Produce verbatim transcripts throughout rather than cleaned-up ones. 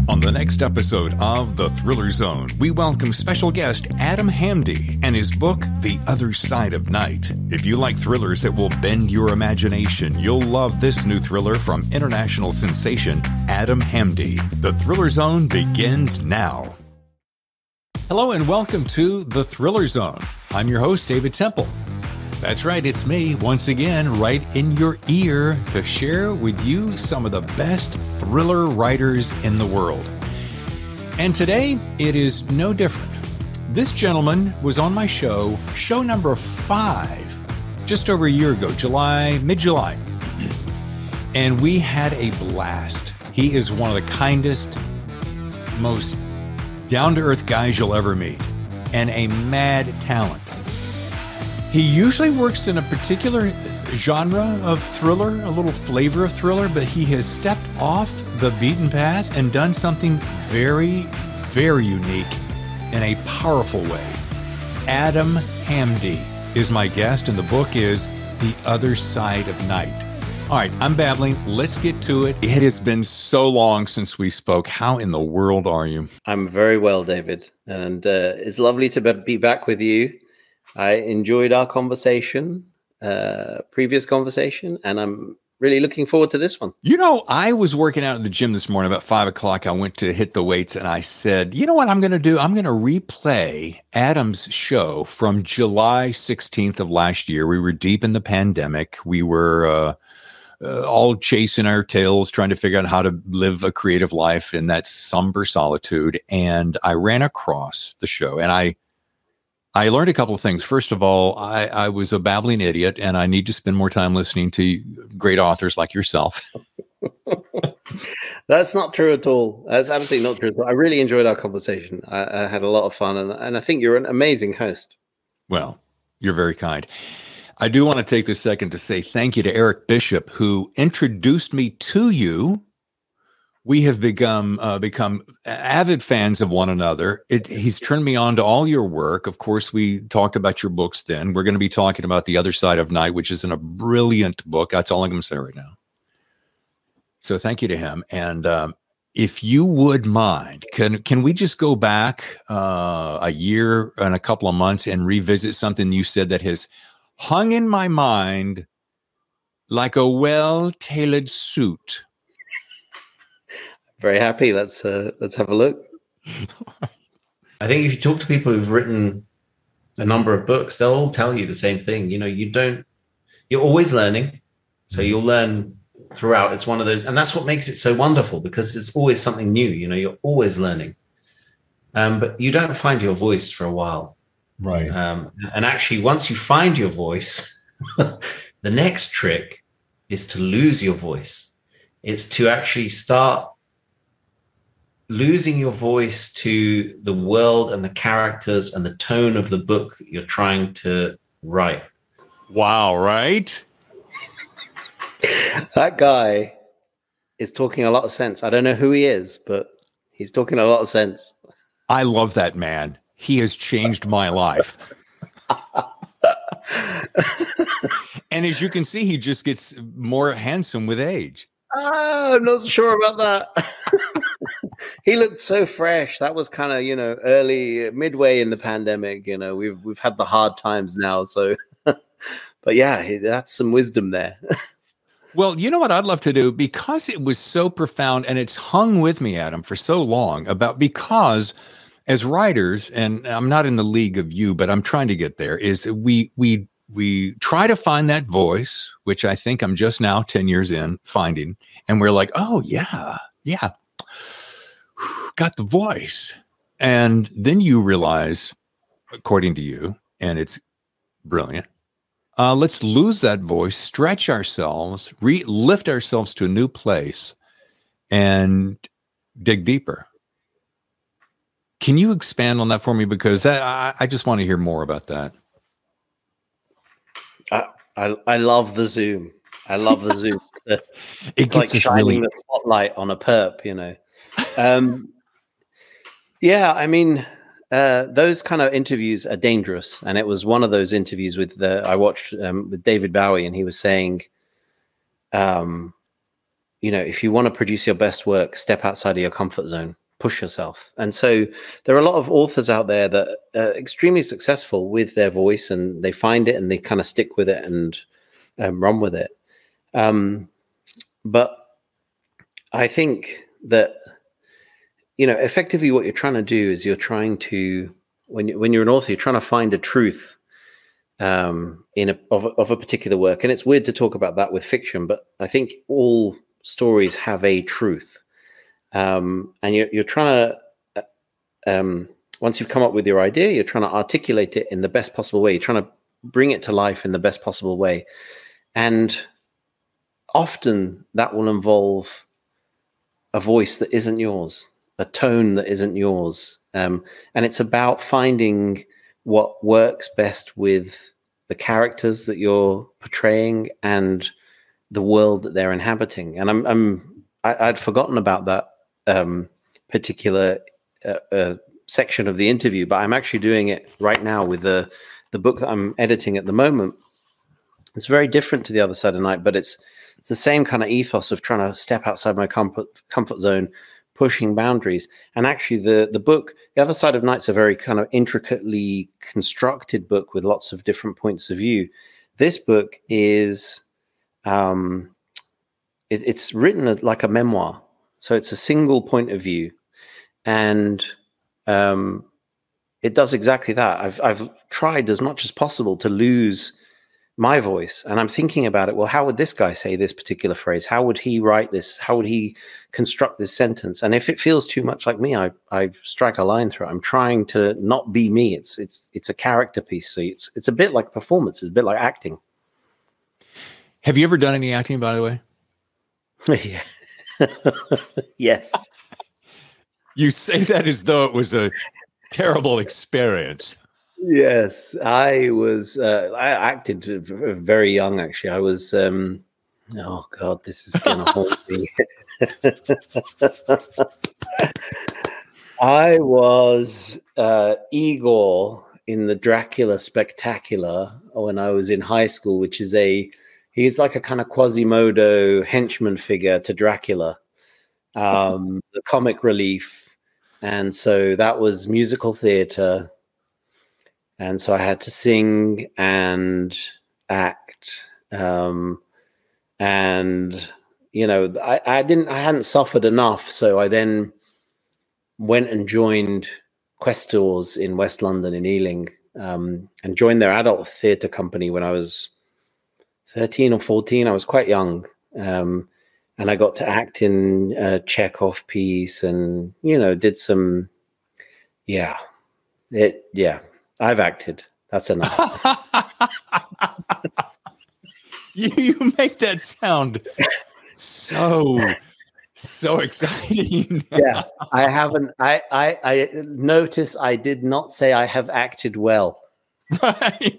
On the next episode of The Thriller Zone, we welcome special guest Adam Hamdy and his book, The Other Side of Night. If you like thrillers that will bend your imagination, you'll love this new thriller from international sensation Adam Hamdy. The Thriller Zone begins now. Hello and welcome to The Thriller Zone. I'm your host, David Temple. That's right, it's me, once again, right in your ear to share with you some of the best thriller writers in the world. And today, it is no different. This gentleman was on my show, show number five, just over a year ago, July, mid-July. And we had a blast. He is one of the kindest, most down-to-earth guys you'll ever meet, and a mad talent. He usually works in a particular genre of thriller, a little flavor of thriller, but he has stepped off the beaten path and done something very, very unique in a powerful way. Adam Hamdy is my guest, and the book is The Other Side of Night. All right, I'm babbling. Let's get to it. It has been so long since we spoke. How in the world are you? I'm very well, David, and uh, it's lovely to be back with you. I enjoyed our conversation, uh, previous conversation, and I'm really looking forward to this one. You know, I was working out at the gym this morning about five o'clock. I went to hit the weights and I said, you know what I'm going to do? I'm going to replay Adam's show from July sixteenth of last year. We were deep in the pandemic. We were uh, uh, all chasing our tails, trying to figure out how to live a creative life in that somber solitude. And I ran across the show and I I learned a couple of things. First of all, I, I was a babbling idiot, and I need to spend more time listening to great authors like yourself. That's not true at all. That's absolutely not true at all. I really enjoyed our conversation. I, I had a lot of fun, and, and I think you're an amazing host. Well, you're very kind. I do want to take this second to say thank you to Eric Bishop, who introduced me to you. We have become uh, become avid fans of one another. It, he's turned me on to all your work. Of course, we talked about your books then. We're going to be talking about The Other Side of Night, which is in a brilliant book. That's all I'm going to say right now. So thank you to him. And um, if you would mind, can can we just go back uh, a year and a couple of months and revisit something you said that has hung in my mind like a well-tailored suit? Very happy. Let's uh, let's have a look. I think if you talk to people who've written a number of books, they'll all tell you the same thing. You know, you don't, you're always learning. So you'll learn throughout. It's one of those, and that's what makes it so wonderful, because it's always something new. You know, you're always learning. Um, but you don't find your voice for a while. Right. Um, and actually, once you find your voice, the next trick is to lose your voice. It's to actually start losing your voice to the world and the characters and the tone of the book that you're trying to write. Wow, right? That guy is talking a lot of sense. I don't know who he is, but he's talking a lot of sense. I love that man. He has changed my life. And as you can see, he just gets more handsome with age. Oh, I'm not sure about that. He looked so fresh. That was kind of, you know, early, midway in the pandemic. You know, we've we've had the hard times now. So, but yeah, that's some wisdom there. Well, you know what I'd love to do, because it was so profound and it's hung with me, Adam, for so long, about because as writers, and I'm not in the league of you, but I'm trying to get there, is that we we we try to find that voice, which I think I'm just now ten years in finding, and we're like, oh yeah, yeah. Got the voice. And then you realize, according to you, and it's brilliant, uh, let's lose that voice, stretch ourselves, re- lift ourselves to a new place, and dig deeper. Can you expand on that for me? Because that, I, I just want to hear more about that. I, I, I love the zoom. I love the zoom. It's it gets like us shining really... the spotlight on a perp, you know. Um, yeah, I mean, uh, those kind of interviews are dangerous, and it was one of those interviews with the I watched um, with David Bowie, and he was saying, um, you know, if you want to produce your best work, step outside of your comfort zone, push yourself. And so there are a lot of authors out there that are extremely successful with their voice, and they find it and they kind of stick with it and um, run with it. Um, but I think that, you know, effectively what you're trying to do is you're trying to, when, you, when you're an author, you're trying to find a truth um, in a, of, of a particular work. And it's weird to talk about that with fiction, but I think all stories have a truth. Um, and you're, you're trying to, um, once you've come up with your idea, you're trying to articulate it in the best possible way. You're trying to bring it to life in the best possible way. And often that will involve a voice that isn't yours, a tone that isn't yours. Um, and it's about finding what works best with the characters that you're portraying and the world that they're inhabiting. And I'm, I'm I, I'd forgotten about that um, particular uh, uh, section of the interview, but I'm actually doing it right now with the the book that I'm editing at the moment. It's very different to The Other Side of Night, but it's it's the same kind of ethos of trying to step outside my comfort comfort zone, pushing boundaries. And actually, the the book The Other Side of Night's a very kind of intricately constructed book with lots of different points of view. This book is um, it, it's written as like a memoir, so it's a single point of view, and um, it does exactly that. I've I've tried as much as possible to lose my voice, and I'm thinking about it. Well, how would this guy say this particular phrase? How would he write this? How would he construct this sentence? And if it feels too much like me, I I strike a line through it. I'm trying to not be me. It's it's it's a character piece. So it's it's a bit like performance. It's a bit like acting. Have you ever done any acting, by the way? Yeah. Yes. You say that as though it was a terrible experience. Yes, I was. Uh, I acted very young. Actually, I was. Um, oh God, this is going to haunt me. I was uh, Igor in the Dracula Spectacular when I was in high school, which is a. He's like a kind of Quasimodo henchman figure to Dracula, um, the comic relief, and so that was musical theater. And so I had to sing and act. Um, and, you know, I, I didn't, I hadn't suffered enough. So I then went and joined Questors in West London in Ealing, um, and joined their adult theatre company when I was thirteen or fourteen. I was quite young. Um, and I got to act in a Chekhov piece and, you know, did some, yeah, it, yeah. I've acted. That's enough. you, you make that sound so, so exciting. Yeah, I haven't. I, I, I notice I did not say I have acted well. Right.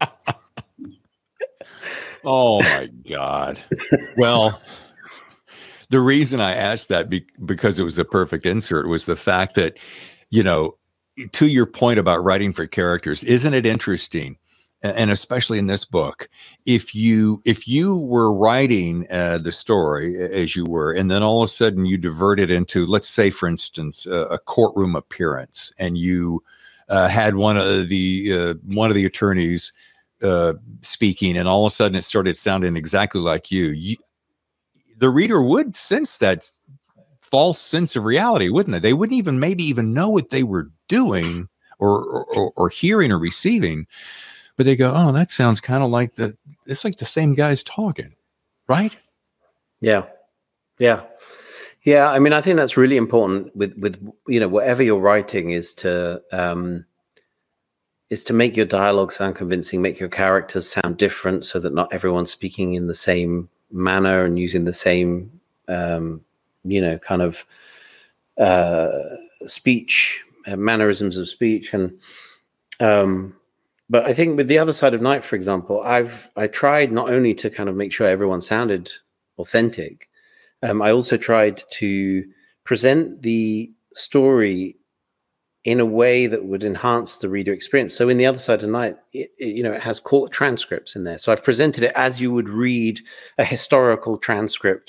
Oh my God. Well, the reason I asked that be, because it was a perfect insert was the fact that, you know, to your point about writing for characters, isn't it interesting? And especially in this book, if you if you were writing uh, the story as you were, and then all of a sudden you divert it into, let's say, for instance, uh, a courtroom appearance, and you uh, had one of the uh, one of the attorneys uh, speaking, and all of a sudden it started sounding exactly like you, you the reader would sense that false sense of reality, wouldn't they? They wouldn't even maybe even know what they were doing or or, or hearing or receiving, but they go, "Oh, that sounds kind of like the it's like the same guy's talking," right? Yeah, yeah, yeah. I mean, I think that's really important with with you know whatever you're writing is to um, is to make your dialogue sound convincing, make your characters sound different, so that not everyone's speaking in the same manner and using the same um, you know kind of uh, speech. Uh, mannerisms of speech. And um but I think with The Other Side of Night, for example, I've I tried not only to kind of make sure everyone sounded authentic, um I also tried to present the story in a way that would enhance the reader experience. So in The Other Side of Night, it, it, you know it has court transcripts in there, so I've presented it as you would read a historical transcript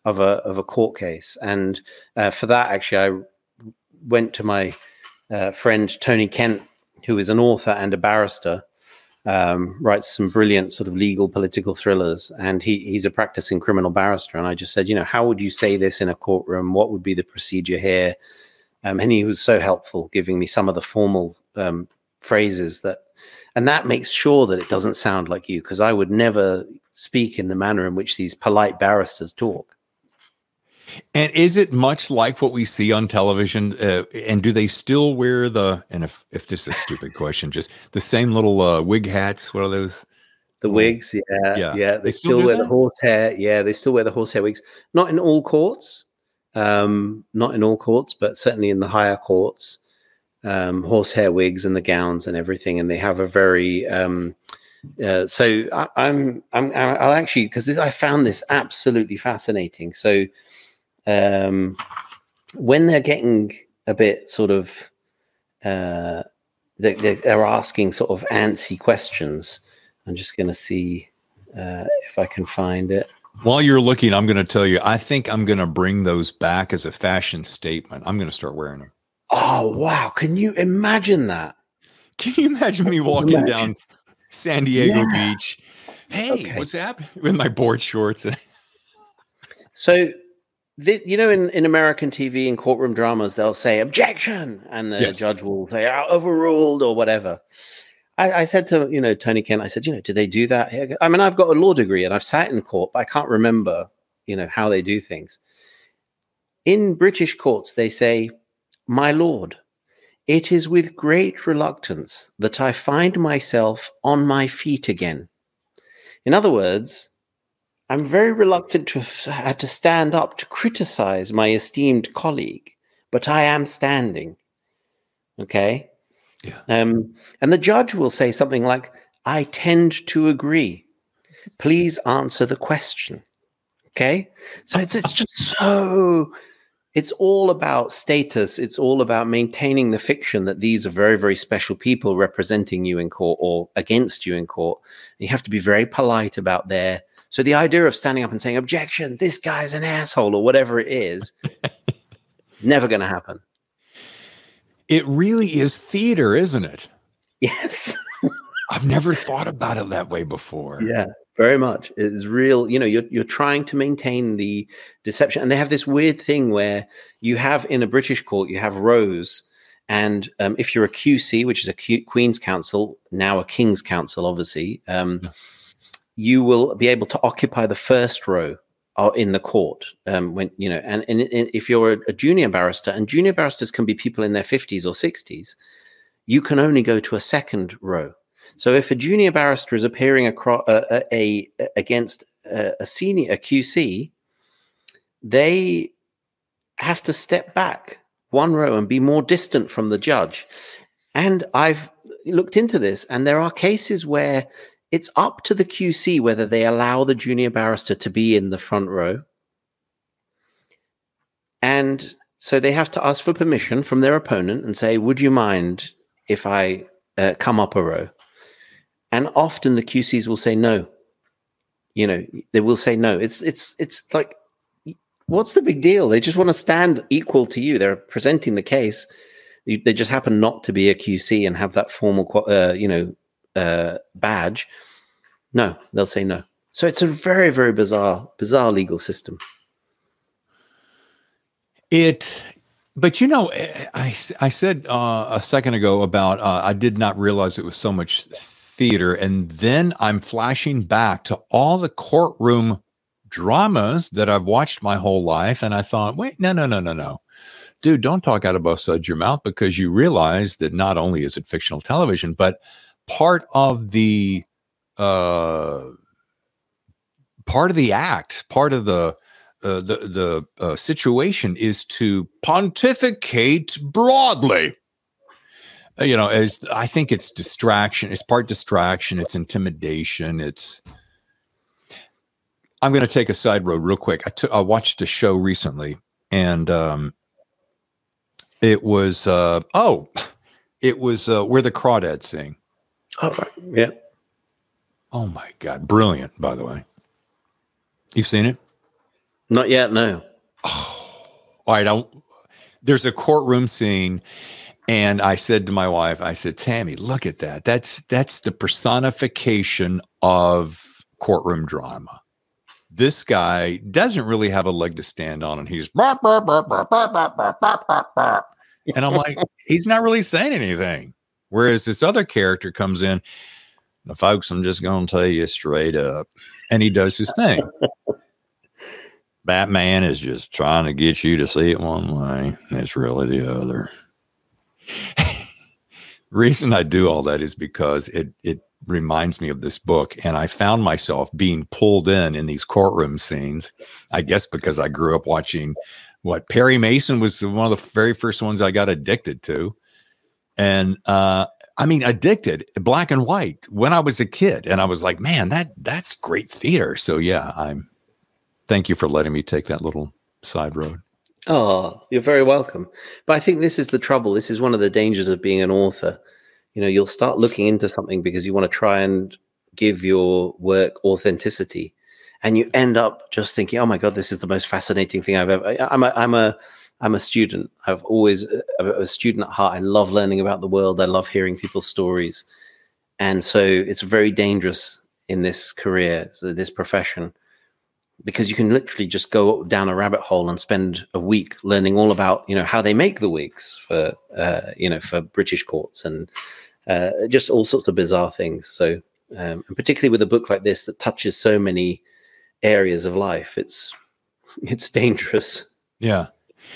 of a of a court case. And uh, for that, actually, I went to my uh, friend Tony Kent, who is an author and a barrister, um, writes some brilliant sort of legal political thrillers, and he he's a practicing criminal barrister. And I just said, you know, how would you say this in a courtroom? What would be the procedure here? Um, and he was so helpful, giving me some of the formal um, phrases that, and that makes sure that it doesn't sound like you, because I would never speak in the manner in which these polite barristers talk. And is it much like what we see on television? Uh, and do they still wear the, and if, if this is a stupid question, just the same little uh, wig hats? What are those? The wigs, yeah, yeah. yeah. They, they still, still wear that? the horsehair. Yeah, they still wear the horsehair wigs. Not in all courts, um, not in all courts, but certainly in the higher courts, um, horsehair wigs and the gowns and everything. And they have a very, um, uh, so I, I'm, I'm, I'll actually, because I found this absolutely fascinating. So, um, when they're getting a bit sort of, uh, they, they're asking sort of antsy questions. I'm just going to see uh, if I can find it. While you're looking, I'm going to tell you, I think I'm going to bring those back as a fashion statement. I'm going to start wearing them. Oh, wow. Can you imagine that? Can you imagine me walking imagine. down San Diego yeah. Beach? Hey, okay. What's happening? With my board shorts. So, the, you know, in, in American T V and courtroom dramas, they'll say objection, and the yes. judge will say oh, overruled or whatever. I, I said to, you know, Tony Kent, I said, you know, do they do that here? I mean, I've got a law degree and I've sat in court, but I can't remember, you know, how they do things. In British courts, they say, my lord, it is with great reluctance that I find myself on my feet again. In other words, I'm very reluctant to have had to stand up to criticize my esteemed colleague, but I am standing. Okay? Yeah. Um, and the judge will say something like, I tend to agree. Please answer the question. Okay? So it's it's just so, it's all about status. It's all about maintaining the fiction that these are very, very special people representing you in court or against you in court. And you have to be very polite about their. So the idea of standing up and saying, objection, this guy's an asshole or whatever it is, never going to happen. It really is theater, isn't it? Yes. I've never thought about it that way before. Yeah, very much. It's real. You know, you're, you're trying to maintain the deception. And they have this weird thing where you have in a British court, you have rows. And um, if you're a Q C, which is a Q- Queen's Counsel, now a King's Counsel, obviously, um, yeah. you will be able to occupy the first row in the court, um, when you know, and, and, and if you're a, a junior barrister, and junior barristers can be people in their fifties or sixties, you can only go to a second row. So if a junior barrister is appearing across a, a, a against a, a senior a Q C, they have to step back one row and be more distant from the judge. And I've looked into this, and there are cases where it's up to the Q C whether they allow the junior barrister to be in the front row. And so they have to ask for permission from their opponent and say, would you mind if I uh, come up a row? And often the Q Cs will say no. You know, they will say no. It's it's it's like, what's the big deal? They just want to stand equal to you. They're presenting the case. They just happen not to be a Q C and have that formal, uh, you know, uh, badge. No, they'll say no. So it's a very, very bizarre, bizarre legal system. It, but you know, I, I said uh, a second ago about uh, I did not realize it was so much theater. And then I'm flashing back to all the courtroom dramas that I've watched my whole life. And I thought, wait, no, no, no, no, no. Dude, don't talk out of both sides of your mouth, because you realize that not only is it fictional television, but part of the uh, part of the act, part of the uh, the the uh, situation is to pontificate broadly. Uh, you know, as I think it's distraction. It's part distraction. It's intimidation. It's. I'm going to take a side road real quick. I, t- I watched a show recently, and um, it was uh, oh, it was uh, Where the Crawdads Sing. Oh, right. Yeah. Oh my God. Brilliant, by the way. You've seen it? Not yet, no. Oh, all right. I, there's a courtroom scene, and I said to my wife, I said, Tammy, look at that. That's that's the personification of courtroom drama. This guy doesn't really have a leg to stand on, and he's burp, burp, burp, burp, burp, burp, burp, burp, burp, burp. And I'm like, he's not really saying anything. Whereas this other character comes in, now, folks, I'm just going to tell you straight up, and he does his thing. Batman is just trying to get you to see it one way. It's really the other. Reason I do all that is because it it reminds me of this book, and I found myself being pulled in in these courtroom scenes. I guess because I grew up watching what Perry Mason was one of the very first ones I got addicted to, and uh, I mean addicted, black and white when I was a kid, and I was like, man, that that's great theater. So yeah, I'm. Thank you for letting me take that little side road. Oh, you're very welcome. But I think this is the trouble. This is one of the dangers of being an author. You know, you'll start looking into something because you want to try and give your work authenticity, and you end up just thinking, "Oh my God, this is the most fascinating thing I've ever." I'm a, I'm a, I'm a student. I've always I'm a student at heart. I love learning about the world. I love hearing people's stories, and so it's very dangerous in this career, so this profession, because you can literally just go down a rabbit hole and spend a week learning all about, you know, how they make the wigs for, uh, you know, for British courts and uh, just all sorts of bizarre things. So, um, and particularly with a book like this that touches so many areas of life, it's it's dangerous. Yeah.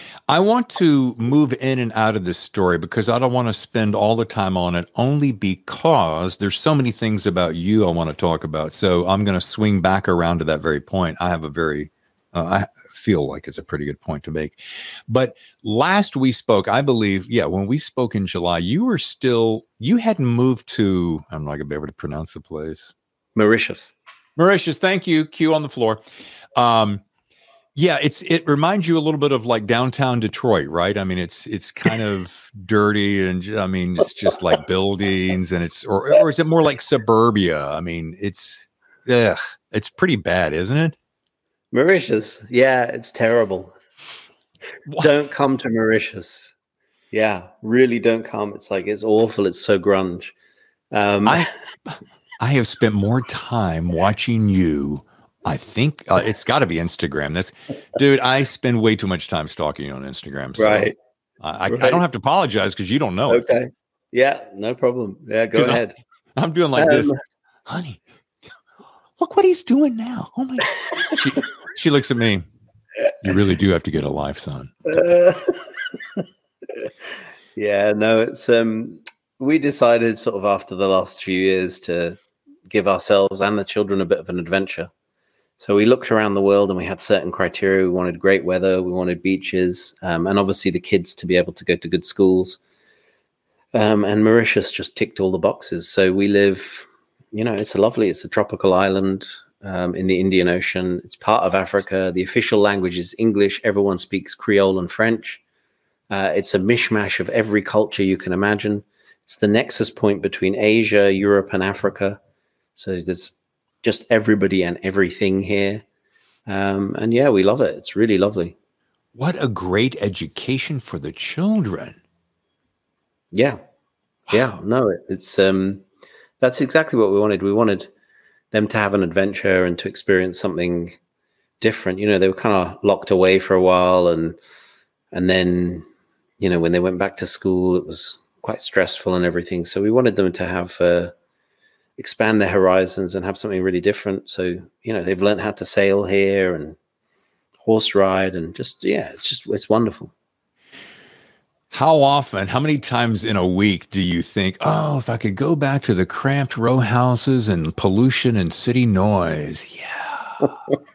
I want to move in and out of this story because I don't want to spend all the time on it, only because there's so many things about you I want to talk about. So I'm going to swing back around to that very point. I have a very, uh, I feel like it's a pretty good point to make. But last we spoke, I believe, yeah, when we spoke in July, you were still, you hadn't moved to, I'm not going to be able to pronounce the place. Mauritius. Mauritius, thank you. Q on the floor. Um, Yeah, it's it reminds you a little bit of like downtown Detroit, right? I mean, it's it's kind of dirty, and I mean, it's just like buildings, and it's or or is it more like suburbia? I mean, it's ugh, it's pretty bad, isn't it? Mauritius, yeah, it's terrible. What? Don't come to Mauritius. Yeah, really don't come. It's like it's awful. It's so grunge. Um, I I have spent more time watching you. I think uh, it's got to be Instagram. That's, dude, I spend way too much time stalking you on Instagram. So right. I, right. I don't have to apologize because you don't know okay. it. Okay. Yeah, no problem. Yeah, go ahead. I'm, I'm doing like um, this. Honey, look what he's doing now. Oh my God. She, she looks at me. You really do have to get a life, son. Uh, yeah, no, it's, um, we decided sort of after the last few years to give ourselves and the children a bit of an adventure. So we looked around the world and we had certain criteria. We wanted great weather. We wanted beaches, um, and obviously the kids to be able to go to good schools. Um, and Mauritius just ticked all the boxes. So we live, you know, it's a lovely, it's a tropical island um, in the Indian Ocean. It's part of Africa. The official language is English. Everyone speaks Creole and French. Uh, it's a mishmash of every culture you can imagine. It's the nexus point between Asia, Europe, and Africa. So there's just everybody and everything here. Um, and yeah, we love it. It's really lovely. What a great education for the children. Yeah. Yeah. No, it, it's, um, that's exactly what we wanted. We wanted them to have an adventure and to experience something different. You know, they were kind of locked away for a while. And, and then, you know, when they went back to school, it was quite stressful and everything. So we wanted them to have, uh, expand their horizons and have something really different. So, you know, they've learned how to sail here and horse ride and just, yeah, it's just, it's wonderful. How often, how many times in a week do you think, oh, if I could go back to the cramped row houses and pollution and city noise? Yeah.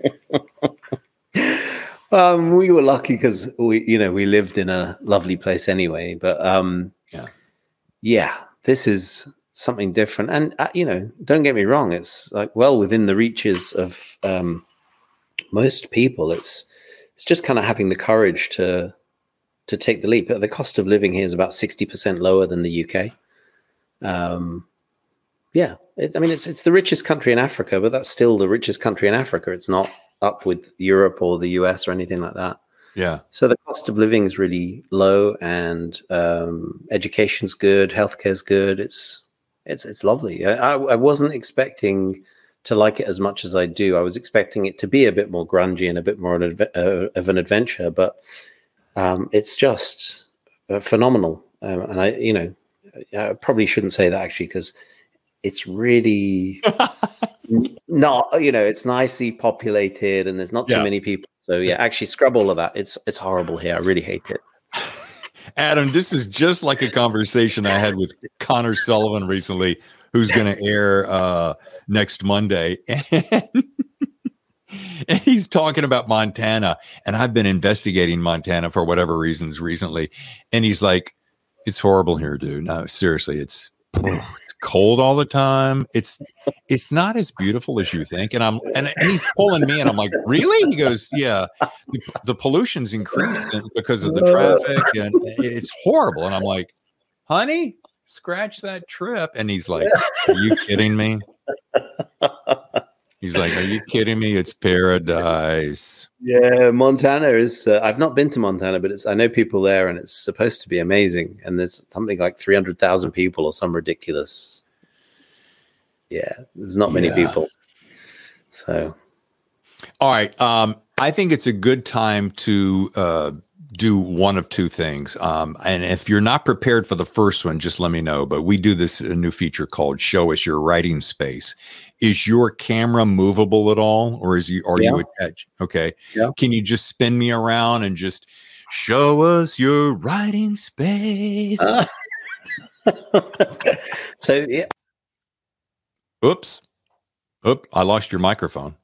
um, we were lucky because we, you know, we lived in a lovely place anyway, but um, yeah, yeah, this is something different. And, uh, you know, don't get me wrong. It's like well within the reaches of um, most people. It's it's just kind of having the courage to to take the leap. The cost of living here is about sixty percent lower than the U K. Um, yeah, it, I mean, it's it's the richest country in Africa, but that's still the richest country in Africa. It's not up with Europe or the U S or anything like that. Yeah. So the cost of living is really low, and um, education's good, healthcare's good. It's it's it's lovely. I, I wasn't expecting to like it as much as I do. I was expecting it to be a bit more grungy and a bit more of, uh, of an adventure, but um, it's just uh, phenomenal. Um, and I, you know, I probably shouldn't say that actually, because it's really not, you know, it's nicely populated and there's not too yeah. many people. So yeah, actually scrub all of that. It's it's horrible here. I really hate it. Adam, this is just like a conversation I had with Connor Sullivan recently, who's going to air uh, next Monday. And, and he's talking about Montana. And I've been investigating Montana for whatever reasons recently. And he's like, it's horrible here, dude. No, seriously, it's it's cold all the time. It's it's not as beautiful as you think. And I'm and, and he's pulling me, and I'm like, really? He goes, yeah. The, the pollution's increasing because of the traffic, and it's horrible. And I'm like, honey, scratch that trip. And he's like, are you kidding me? He's like, are you kidding me? It's paradise. Yeah, Montana is. Uh, I've not been to Montana, but it's. I know people there, and it's supposed to be amazing. And there's something like three hundred thousand people, or some ridiculous. Yeah, there's not many yeah. people. So, all right. Um, I think it's a good time to uh, do one of two things. Um, and if you're not prepared for the first one, just let me know. But we do this a new feature called "Show Us Your Writing Space." Is your camera movable at all, or is you are yeah. you attached? Okay. Yeah. Can you just spin me around and just show us your writing space? Uh. So yeah. Oops. Oop, I lost your microphone.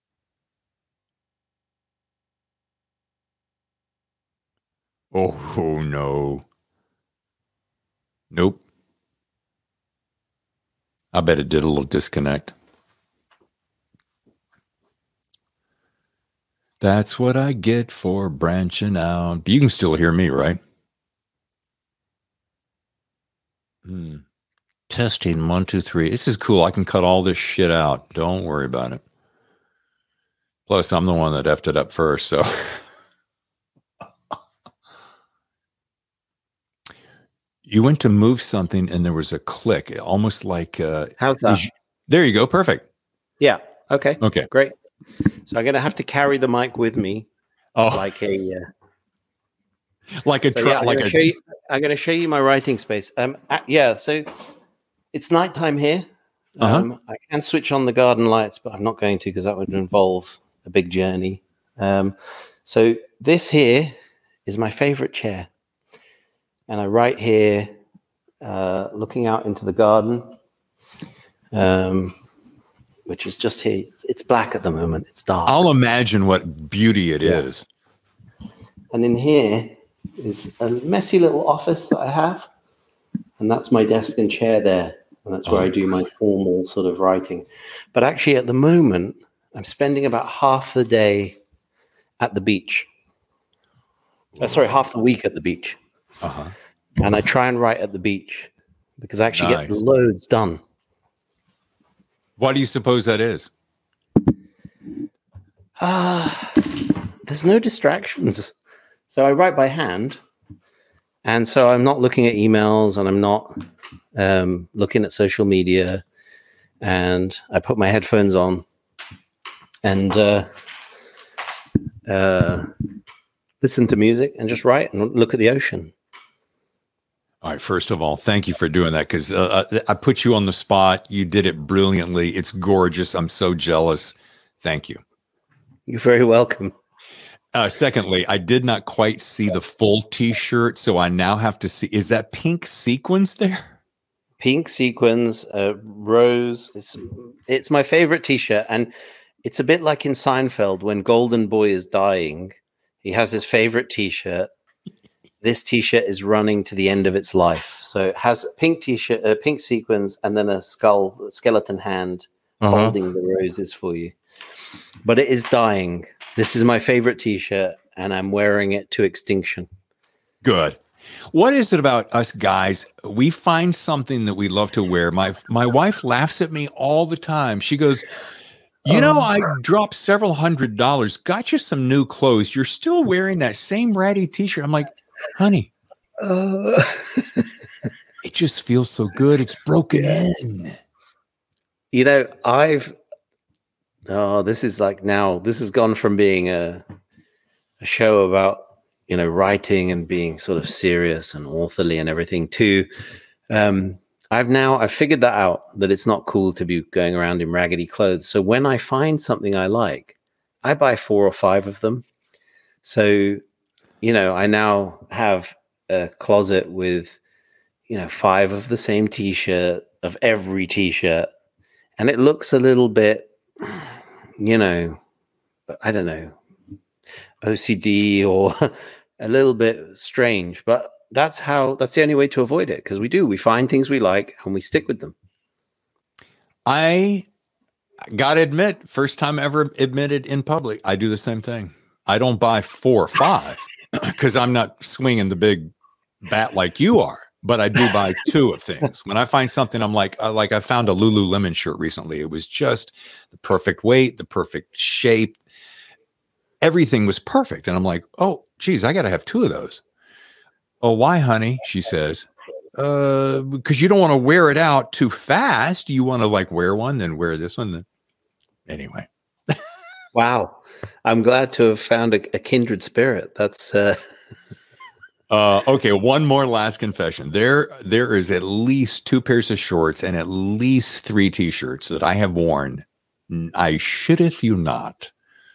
Oh, oh no. Nope. I bet it did a little disconnect. That's what I get for branching out. You can still hear me, right? Hmm. Testing one, two, three. This is cool. I can cut all this shit out. Don't worry about it. Plus, I'm the one that effed it up first, so. You went to move something and there was a click, almost like. Uh, How's that? You, there you go. Perfect. Yeah. Okay. Okay. Great. So I'm going to have to carry the mic with me. Oh. Like a. Uh, like a. So Tra- yeah, I'm like gonna a. show you, I'm going to show you my writing space. Um. Uh, yeah. So it's nighttime here. Um, uh-huh. I can switch on the garden lights, but I'm not going to because that would involve a big journey. Um. So this here is my favorite chair. And I write here, uh, looking out into the garden, um, which is just here. It's, it's black at the moment. It's dark. I'll imagine what beauty it yeah. is. And in here is a messy little office that I have. And that's my desk and chair there. And that's where oh. I do my formal sort of writing. But actually, at the moment, I'm spending about half the day at the beach. Uh, sorry, half the week at the beach. Uh-huh. And I try and write at the beach because I actually nice. get loads done. Why do you suppose that is? Ah, uh, there's no distractions. So I write by hand. And so I'm not looking at emails and I'm not um, looking at social media. And I put my headphones on and uh, uh, listen to music and just write and look at the ocean. All right. First of all, thank you for doing that because uh, I put you on the spot. You did it brilliantly. It's gorgeous. I'm so jealous. Thank you. You're very welcome. Uh, secondly, I did not quite see the full T-shirt, so I now have to see. Is that pink sequins there? Pink sequins, uh, rose. It's it's my favorite T-shirt, and it's a bit like in Seinfeld when Golden Boy is dying. He has his favorite T-shirt. This T-shirt is running to the end of its life. So it has a pink T-shirt, uh, pink sequins, and then a skull, a skeleton hand uh-huh. holding the roses for you. But it is dying. This is my favorite T-shirt, and I'm wearing it to extinction. Good. What is it about us guys? We find something that we love to wear. My my wife laughs at me all the time. She goes, You know, I dropped several hundred dollars, got you some new clothes. You're still wearing that same ratty t-shirt. I'm like, honey, Uh, it just feels so good. It's broken Yeah. in. you know, I've oh, this is like now this has gone from being a a show about, you know, writing and being sort of serious and authorly and everything to um I've now I've figured that out, that it's not cool to be going around in raggedy clothes. So when I find something I like, I buy four or five of them. So, you know, I now have a closet with, you know, five of the same t-shirt, of every t-shirt, and it looks a little bit, you know, I don't know, O C D or a little bit strange, but that's how that's the only way to avoid it, because we do we find things we like and we stick with them. I gotta admit, first time ever admitted in public, I do the same thing. I don't buy four or five because I'm not swinging the big bat like you are, but I do buy two of things. When I find something, I'm like, uh, like I found a Lululemon shirt recently. It was just the perfect weight, the perfect shape. Everything was perfect. And I'm like, oh, geez, I got to have two of those. Oh, why, honey? She says, uh, because you don't want to wear it out too fast. You want to like wear one, then wear this one. Then anyway. Wow. I'm glad to have found a, a kindred spirit. That's uh uh okay. One more last confession. There, there is at least two pairs of shorts and at least three t-shirts that I have worn. I shitteth you not.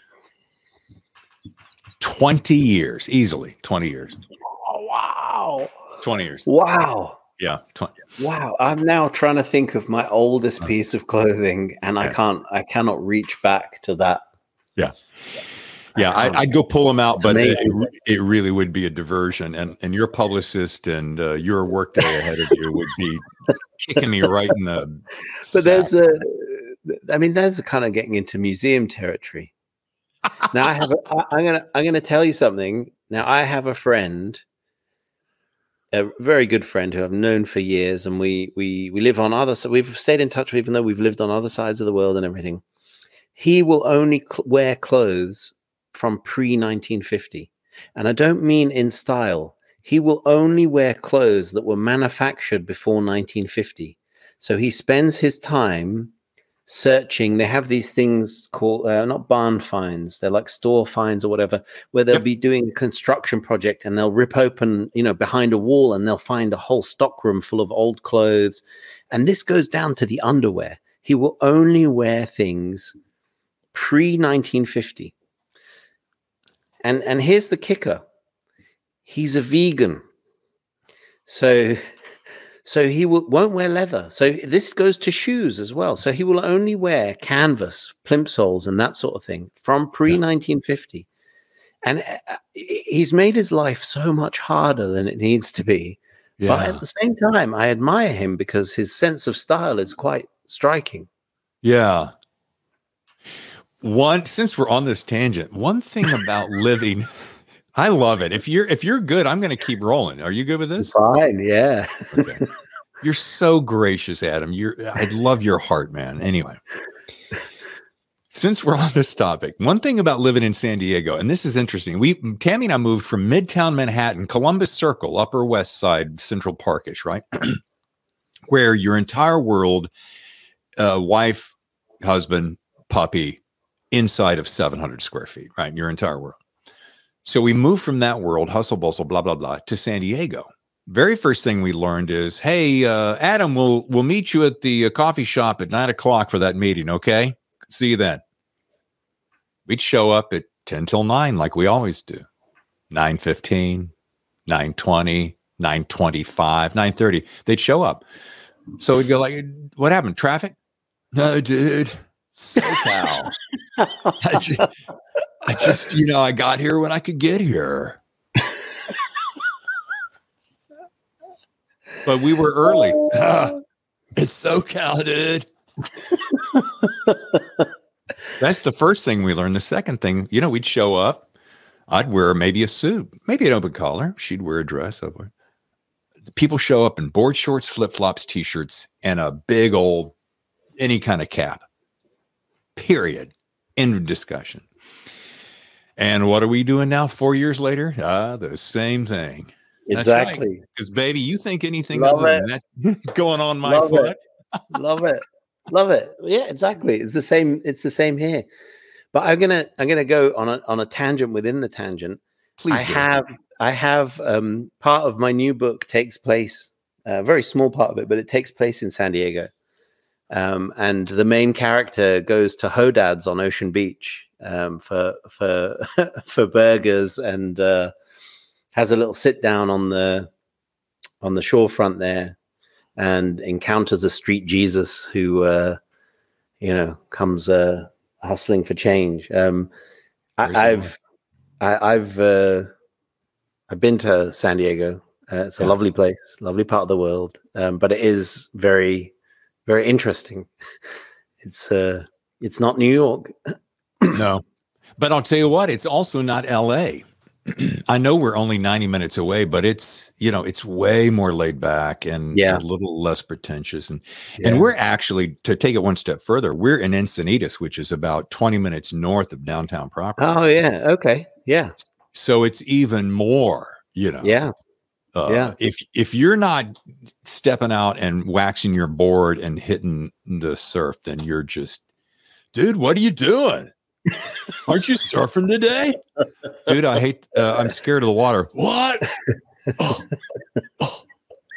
twenty years, easily twenty years. oh, wow. twenty years. Wow. Yeah. twenty. Wow. I'm now trying to think of my oldest piece of clothing, and I Yeah. can't I cannot reach back to that. Yeah. Yeah, I, I'd go pull them out, It's but it, amazing. it really would be a diversion. And and your publicist and uh, your workday ahead of you would be kicking me right in the. But sack. there's a I mean, there's a kind of getting into museum territory. Now I have a, I, I'm gonna I'm gonna tell you something. Now I have a friend, a very good friend who I've known for years, and we we we live on other. So we've stayed in touch, even though we've lived on other sides of the world and everything. He will only cl- wear clothes from pre nineteen fifty, and I don't mean in style. He will only wear clothes that were manufactured before nineteen fifty. So he spends his time searching. They have these things called uh, not barn finds, they're like store finds or whatever, where they'll Yep. be doing a construction project and they'll rip open, you know, behind a wall, and they'll find a whole stockroom full of old clothes. And this goes down to the underwear. He will only wear things pre nineteen fifty. And and here's the kicker. He's a vegan. So So he will, won't wear leather. So this goes to shoes as well. So he will only wear canvas, plimsolls, and that sort of thing from pre nineteen fifty. And uh, he's made his life so much harder than it needs to be. Yeah. But at the same time, I admire him because his sense of style is quite striking. Yeah. One, since we're on this tangent, one thing about living, I love it. If you're if you're good, I'm going to keep rolling. Are you good with this? Fine, yeah. Okay. You're so gracious, Adam. You're I love your heart, man. Anyway, since we're on this topic, one thing about living in San Diego, and this is interesting. We Tammy and I moved from Midtown Manhattan, Columbus Circle, Upper West Side, Central Parkish, right? Where your entire world, uh, wife, husband, puppy, inside of seven hundred square feet, right? Your entire world. So we moved from that world, hustle, bustle, blah, blah, blah, to San Diego. Very first thing we learned is, hey, uh, Adam, we'll, we'll meet you at the uh, coffee shop at nine o'clock for that meeting, okay? See you then. We'd show up at ten till nine like we always do. nine fifteen, nine twenty, nine twenty-five, nine thirty. They'd show up. So we'd go like, what happened? Traffic? No, dude. SoCal. I, just, I just, you know, I got here when I could get here. But we were early. It's SoCal, dude. That's the first thing we learned. The second thing, you know, we'd show up. I'd wear maybe a suit, maybe an open collar. She'd wear a dress over. People show up in board shorts, flip flops, t-shirts, and a big old any kind of cap. period. End of discussion. And what are we doing now? Four years later? Ah, the same thing. Exactly. Because, right. baby, you think anything Love other it. than that going on my Love foot? It. Love it. Love it. Yeah, exactly. It's the same. It's the same here. But I'm gonna I'm gonna go on a on a tangent within the tangent. Please. I do. have I have um, part of my new book takes place, a very small part of it, but it takes place in San Diego. Um, and the main character goes to Hodad's on Ocean Beach um, for for for burgers and uh, has a little sit down on the on the shorefront there, and encounters a street Jesus who uh, you know comes uh, hustling for change. Um, I, I've I, I've uh, I've been to San Diego. Uh, it's a yeah. lovely place, lovely part of the world, um, but it is very very interesting. It's uh, it's not New York. No, but I'll tell you what, it's also not L A. I know we're only ninety minutes away, but it's, you know, it's way more laid back and yeah. a little less pretentious. And, yeah. and we're actually, to take it one step further, we're in Encinitas, which is about twenty minutes north of downtown proper. Oh yeah. Okay. Yeah. So it's even more, you know, yeah. Uh, yeah. If if you're not stepping out and waxing your board and hitting the surf, then you're just, dude, what are you doing? Aren't you surfing today? Dude, I hate, uh, I'm scared of the water. What? Oh. Oh.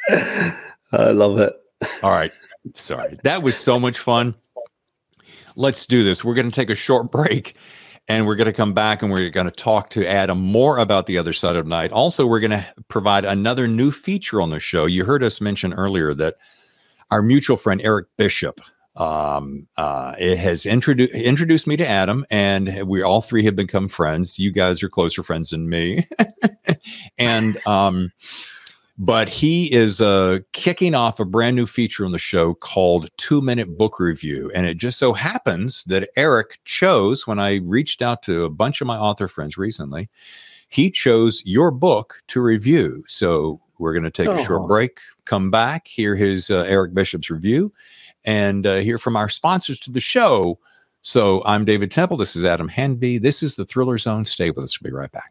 I love it. All right. Sorry. That was so much fun. Let's do this. We're going to take a short break. And we're going to come back and we're going to talk to Adam more about The Other Side of Night. Also, we're going to provide another new feature on the show. You heard us mention earlier that our mutual friend, Eric Bishop, um, uh, it has introduced introduced me to Adam, and we all three have become friends. You guys are closer friends than me. and, um, but he is uh, kicking off a brand new feature on the show called Two Minute Book Review. And it just so happens that Eric chose, when I reached out to a bunch of my author friends recently, he chose your book to review. So we're going to take oh. a short break, come back, hear his uh, Eric Bishop's review, and uh, hear from our sponsors to the show. So I'm David Temple. This is Adam Handby. This is the Thriller Zone. Stay with us. We'll be right back.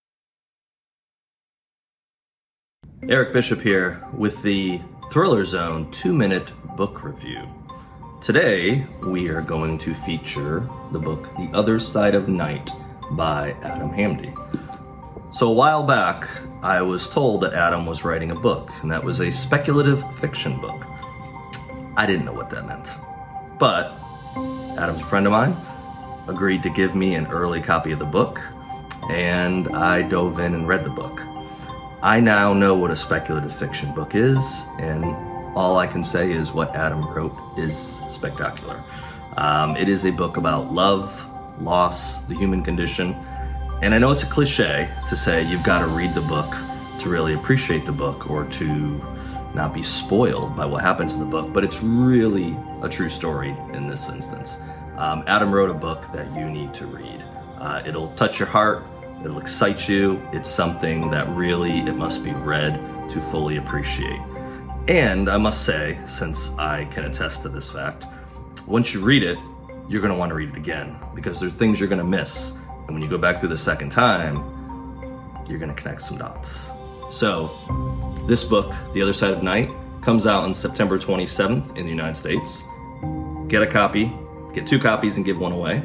Eric Bishop here with the Thriller Zone two-minute book review. Today, we are going to feature the book The Other Side of Night by Adam Hamdy. So a while back, I was told that Adam was writing a book, and that was a speculative fiction book. I didn't know what that meant. But Adam's a friend of mine, agreed to give me an early copy of the book, and I dove in and read the book. I now know what a speculative fiction book is, and all I can say is what Adam wrote is spectacular. Um, it is a book about love, loss, the human condition, and I know it's a cliche to say you've got to read the book to really appreciate the book or to not be spoiled by what happens in the book, but it's really a true story in this instance. Um, Adam wrote a book that you need to read. Uh, it'll touch your heart. It'll excite you. It's something that really, it must be read to fully appreciate. And I must say, since I can attest to this fact, once you read it, you're going to want to read it again because there are things you're going to miss. And when you go back through the second time, you're going to connect some dots. So this book, The Other Side of Night, comes out on September twenty-seventh in the United States. Get a copy, get two copies and give one away.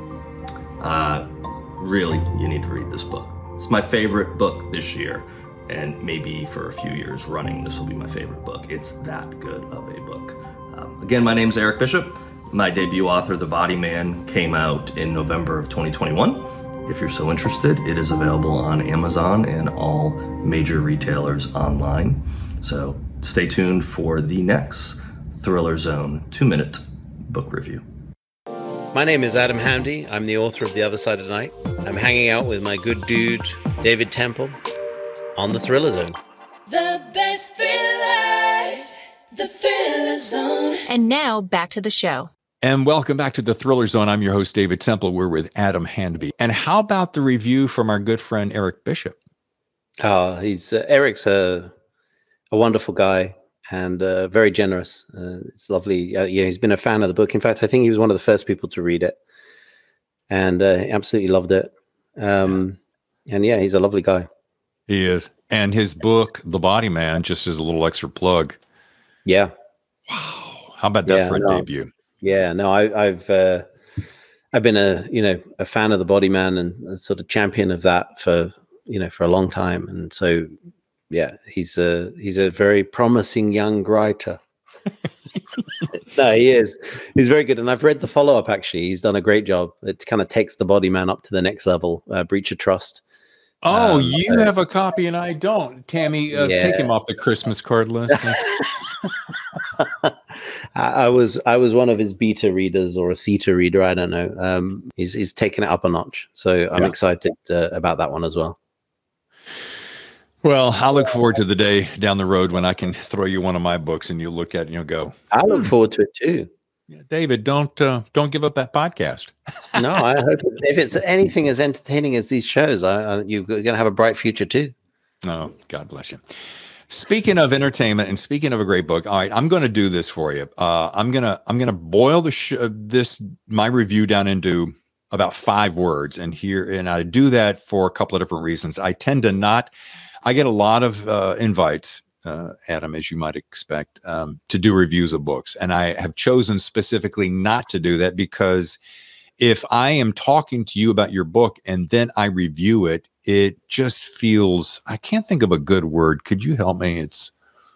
Uh, Really, you need to read this book. It's my favorite book this year, and maybe for a few years running, this will be my favorite book. It's that good of a book. Um, again, my name's Eric Bishop. My debut author, The Body Man, came out in November of twenty twenty-one. If you're so interested, it is available on Amazon and all major retailers online. So stay tuned for the next Thriller Zone two-minute book review. My name is Adam Hamdy. I'm the author of The Other Side of Night. I'm hanging out with my good dude, David Temple, on the Thriller Zone. The best thrillers, the Thriller Zone. And now back to the show. And welcome back to the Thriller Zone. I'm your host, David Temple. We're with Adam Handby. And how about the review from our good friend, Eric Bishop? Oh, he's uh, Eric's a, a wonderful guy. and uh, very generous. Uh, it's lovely. Uh, yeah, he's been a fan of the book. In fact, I think he was one of the first people to read it, and uh, he absolutely loved it. Um, and yeah, he's a lovely guy. He is. And his book, The Body Man, just as a little extra plug. Yeah. Wow. How about that Yeah, for a no. debut? Yeah, no, I, I've uh, I've been a you know a fan of the Body Man and a sort of champion of that for you know for a long time, and so yeah, he's a he's a very promising young writer. No, he is. He's very good, and I've read the follow up. Actually, he's done a great job. It kind of takes the Body Man up to the next level. Uh, Breach of Trust. Oh, Um, you uh, have a copy and I don't. Tammy, uh, Yeah. take him off the Christmas card list. I, I was I was one of his beta readers or a theta reader. I don't know. Um, he's he's taken it up a notch, so I'm Yeah. excited uh, about that one as well. Well, I look forward to the day down the road when I can throw you one of my books and you'll look at it and you'll go, I look forward to it too. yeah, David, don't uh, don't give up that podcast. No, I hope it, if it's anything as entertaining as these shows, I, I, you're going to have a bright future too. Oh, God bless you. Speaking of entertainment and speaking of a great book, all right, I'm going to do this for you. Uh, I'm gonna I'm gonna boil the sh- uh, this my review down into about five words, and here and I do that for a couple of different reasons. I tend to not. I get a lot of uh, invites, uh, Adam, as you might expect, um, to do reviews of books, and I have chosen specifically not to do that because if I am talking to you about your book and then I review it, it just feels, I can't think of a good word. Could you help me? It's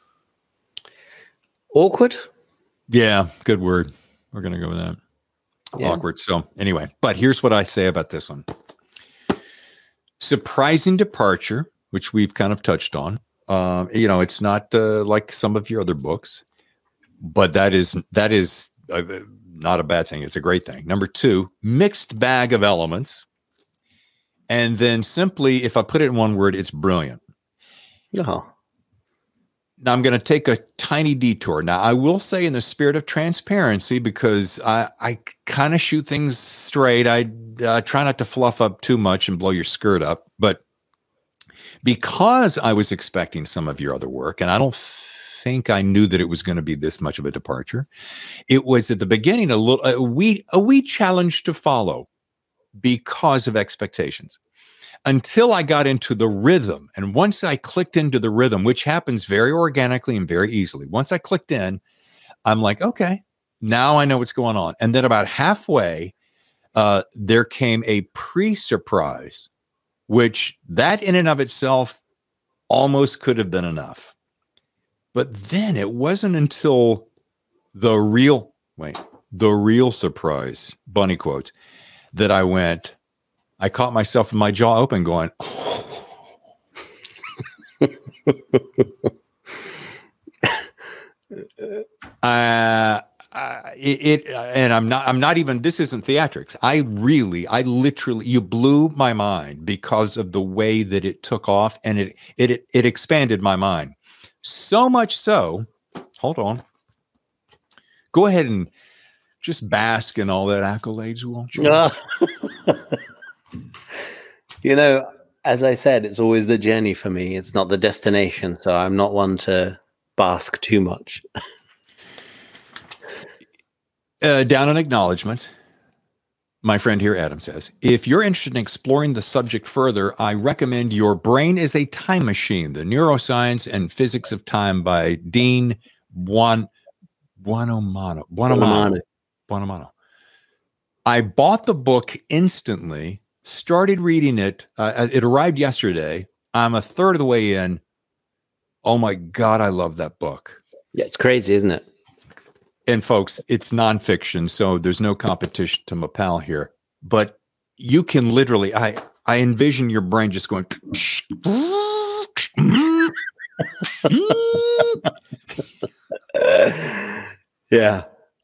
Awkward. yeah, good word. We're going to go with that. Yeah. Awkward. So anyway, but here's what I say about this one. Surprising departure, which we've kind of touched on. Um, you know, it's not uh, like some of your other books, but that is, that is uh, not a bad thing. It's a great thing. Number two, mixed bag of elements. And then simply, if I put it in one word, it's brilliant. Oh, Now, I'm going to take a tiny detour. Now, I will say in the spirit of transparency, because I, I kind of shoot things straight. I uh, try not to fluff up too much and blow your skirt up. But because I was expecting some of your other work, and I don't think I knew that it was going to be this much of a departure, it was at the beginning a little a wee, a wee challenge to follow because of expectations. Until I got into the rhythm. And once I clicked into the rhythm, which happens very organically and very easily, once I clicked in, I'm like, okay, now I know what's going on. And then about halfway, uh, there came a pre-surprise, which that in and of itself almost could have been enough. But then it wasn't until the real, wait, the real surprise, bunny quotes, that I went, I caught myself with my jaw open going, oh. uh, uh, it, it uh, and I'm not, I'm not even, this isn't theatrics. I really, I literally, you blew my mind because of the way that it took off and it, it, it, it expanded my mind. So much so, hold on. Go ahead and just bask in all that accolades, won't you? You know, as I said, it's always the journey for me. It's not the destination. So I'm not one to bask too much. uh, down in acknowledgments, my friend here, Adam, says, if you're interested in exploring the subject further, I recommend Your Brain is a Time Machine, The Neuroscience and Physics of Time by Dean Buon, Buonomano. Buonomano. Buonomano. I bought the book instantly, started reading it. Uh, it arrived yesterday. I'm a third of the way in. Oh my God, I love that book. Yeah, it's crazy, isn't it? And folks, it's nonfiction, so there's no competition to my pal here. But you can literally, I, I envision your brain just going. Yeah.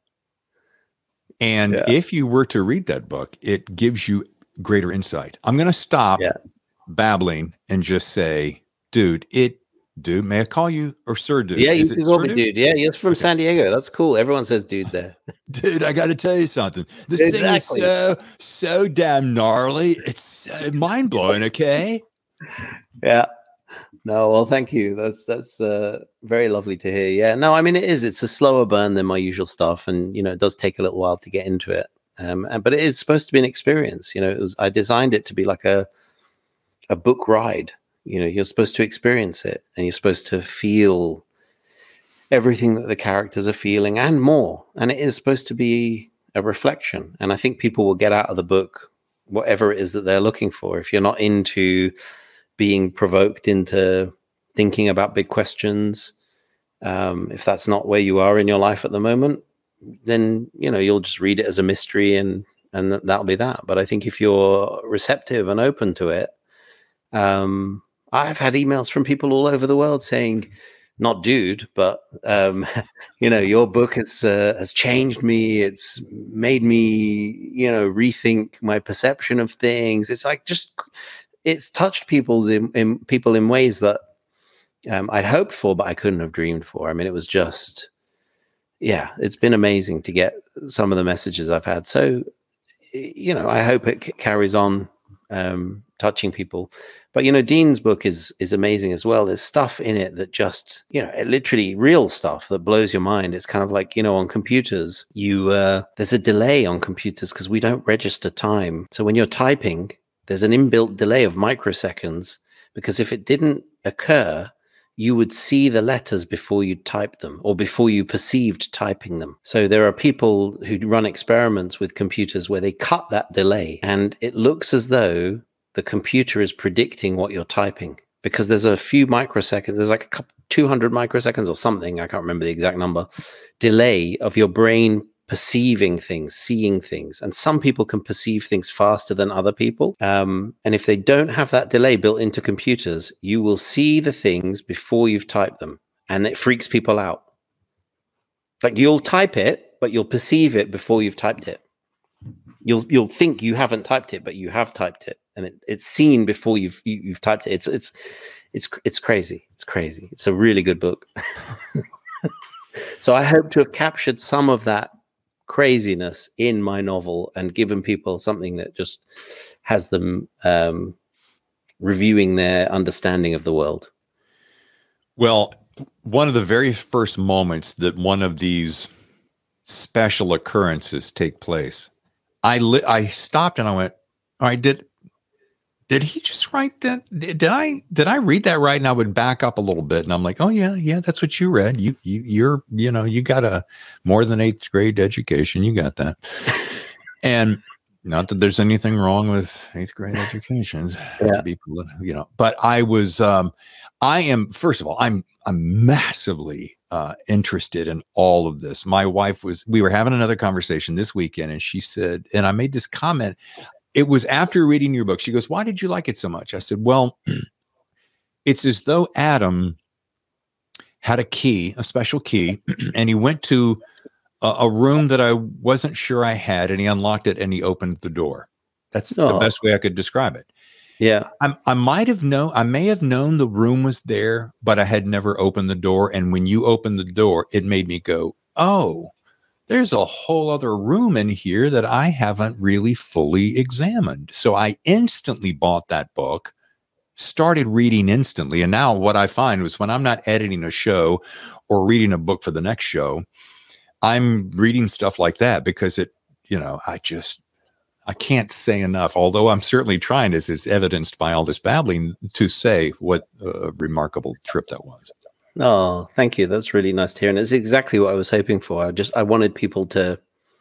And Yeah. if you were to read that book, it gives you greater insight. I'm going to stop Yeah. babbling and just say, dude, it, dude, may I call you or sir, dude? Yeah, you Is it can call sir, me dude. Yeah, you're from San Diego. That's cool. Everyone says dude there. Dude, I got to tell you something. This Exactly. thing is so, so damn gnarly. It's so mind blowing. Okay. Yeah. No, well, thank you. That's that's uh, very lovely to hear. Yeah, no, I mean it is. It's a slower burn than my usual stuff, and you know it does take a little while to get into it. Um, and, but it is supposed to be an experience. You know, it was. I designed it to be like a a book ride. You know, you're supposed to experience it, and you're supposed to feel everything that the characters are feeling and more. And it is supposed to be a reflection. And I think people will get out of the book whatever it is that they're looking for. If you're not into being provoked into thinking about big questions, um, if that's not where you are in your life at the moment, then, you know, you'll just read it as a mystery and, and that'll be that. But I think if you're receptive and open to it, um, I've had emails from people all over the world saying, not dude, but, um, you know, your book has, uh, has changed me. It's made me, you know, rethink my perception of things. It's like, just, it's touched people's in, in people in ways that, um, I'd hoped for, but I couldn't have dreamed for. I mean, it was just, yeah, it's been amazing to get some of the messages I've had. So, you know, I hope it c- carries on, um, touching people. But, you know, Dean's book is is amazing as well. There's stuff in it that just, you know, literally real stuff that blows your mind. It's kind of like, you know, on computers, you uh, there's a delay on computers because we don't register time. So when you're typing, there's an inbuilt delay of microseconds, because if it didn't occur, you would see the letters before you typed them or before you perceived typing them. So there are people who run experiments with computers where they cut that delay, and it looks as though the computer is predicting what you're typing, because there's a few microseconds, there's like a couple, two hundred microseconds or something, I can't remember the exact number, delay of your brain perceiving things, seeing things. And some people can perceive things faster than other people. Um, and if they don't have that delay built into computers, you will see the things before you've typed them. And it freaks people out. Like, you'll type it, but you'll perceive it before you've typed it. You'll you'll think you haven't typed it, but you have typed it, and it, it's seen before you've you, you've typed it. It's it's it's it's crazy. It's crazy. It's a really good book. So I hope to have captured some of that craziness in my novel and given people something that just has them um, reviewing their understanding of the world. Well, one of the very first moments that one of these special occurrences take place, I li- I stopped and I went, all right, did did he just write that? Did I did I read that right? And I would back up a little bit, and I'm like, oh yeah, yeah, that's what you read. You you you're you know you got a more than eighth grade education. You got that. And not that there's anything wrong with eighth grade educations, Yeah. people, you know. But I was, um, I am first of all, I'm I'm massively uh, interested in all of this. My wife was, we were having another conversation this weekend, and she said, and I made this comment. It was after reading your book. She goes, why did you like it so much? I said, well, it's as though Adam had a key, a special key, and he went to a, a room that I wasn't sure I had, and he unlocked it and he opened the door. That's the Oh. best way I could describe it. Yeah. I, I might have known, I may have known the room was there, but I had never opened the door. And when you opened the door, it made me go, oh, there's a whole other room in here that I haven't really fully examined. So I instantly bought that book, started reading instantly. And now what I find was when I'm not editing a show or reading a book for the next show, I'm reading stuff like that because it, you know, I just, I can't say enough, although I'm certainly trying, as is evidenced by all this babbling, to say what a remarkable trip that was. Oh, thank you. That's really nice to hear. And it's exactly what I was hoping for. I just, I wanted people to,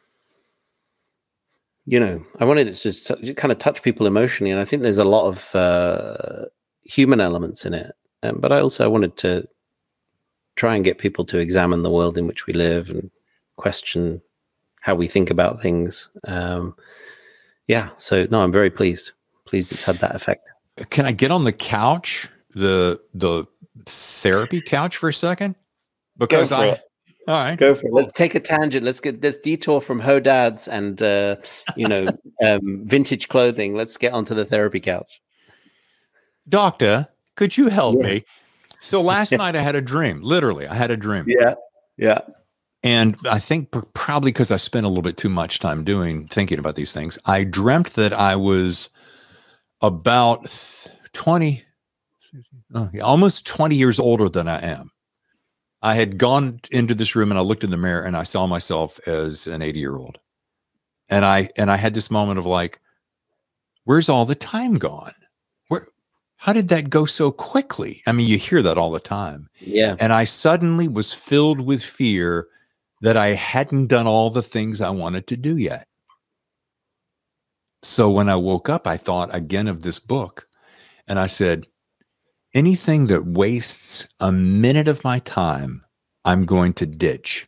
you know, I wanted it to t- kind of touch people emotionally. And I think there's a lot of uh, human elements in it. Um, but I also wanted to try and get people to examine the world in which we live and question how we think about things. Um, yeah. So, no, I'm very pleased. Pleased it's had that effect. Can I get on the couch, the the therapy couch for a second? Because Go for I, it. all right, Go for it. Let's take a tangent. Let's get this detour from Hodads and, uh, you know, um, vintage clothing. Let's get onto the therapy couch. Doctor, could you help Yeah. me? So last night I had a dream. Literally, I had a dream. Yeah. Yeah. And I think p- probably because I spent a little bit too much time doing, thinking about these things, I dreamt that I was about twenty, oh, yeah, almost twenty years older than I am. I had gone into this room and I looked in the mirror and I saw myself as an eighty year old. And I, and I had this moment of like, where's all the time gone? Where, how did that go so quickly? I mean, you hear that all the time. Yeah. And I suddenly was filled with fear that I hadn't done all the things I wanted to do yet. So when I woke up, I thought again of this book and I said, anything that wastes a minute of my time, I'm going to ditch.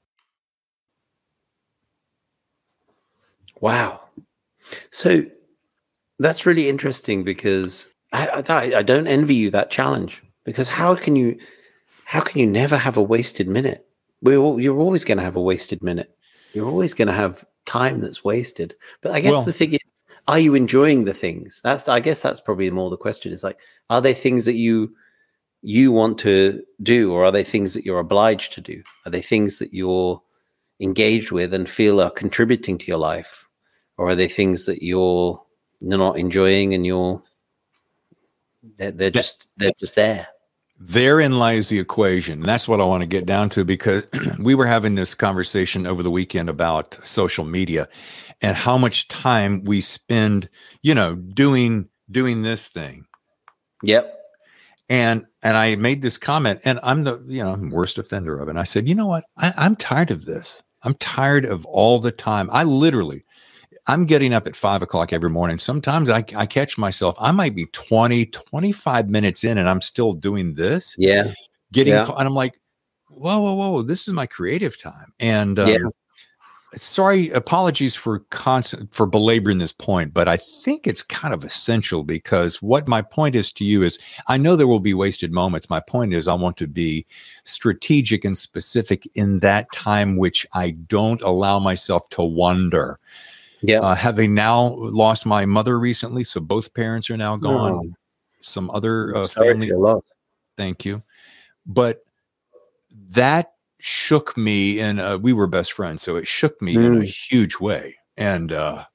Wow. So that's really interesting because I, I, I don't envy you that challenge, because how can you, how can you never have a wasted minute? We're all, you're always going to have a wasted minute. You're always going to have time that's wasted. But I guess Well, the thing is, are you enjoying the things? That's, I guess that's probably more the question is like, are they things that you, you want to do, or are they things that you're obliged to do? Are they things that you're engaged with and feel are contributing to your life? Or are they things that you're, you're not enjoying and you're, they're, they're just, they're just there? Therein lies the equation. That's what I want to get down to, because we were having this conversation over the weekend about social media and how much time we spend, you know, doing, doing this thing. Yep. And, and I made this comment, and I'm the, you know, worst offender of it. And I said, you know what? I, I'm tired of this. I'm tired of all the time. I literally, I'm getting up at five o'clock every morning. Sometimes I, I catch myself, I might be twenty, twenty-five minutes in and I'm still doing this. Yeah. Getting, Yeah. and I'm like, whoa, whoa, whoa, this is my creative time. And um, Yeah. sorry, apologies for constant, for belaboring this point, but I think it's kind of essential, because what my point is to you is, I know there will be wasted moments. My point is I want to be strategic and specific in that time, which I don't allow myself to wander. Yeah. Uh, having now lost my mother recently, so both parents are now gone. Oh. Some other uh, Sorry for family. your loss. Thank you. But that shook me, and uh, we were best friends, so it shook me mm. in a huge way. And uh,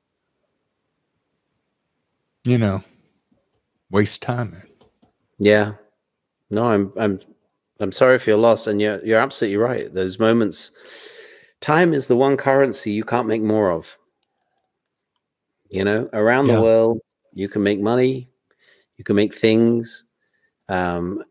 you know, waste time. Man. Yeah. No, I'm I'm I'm sorry for your loss, and you're you're absolutely right. Those moments, time is the one currency you can't make more of. You know, around yeah. the world, you can make money, you can make things. Um,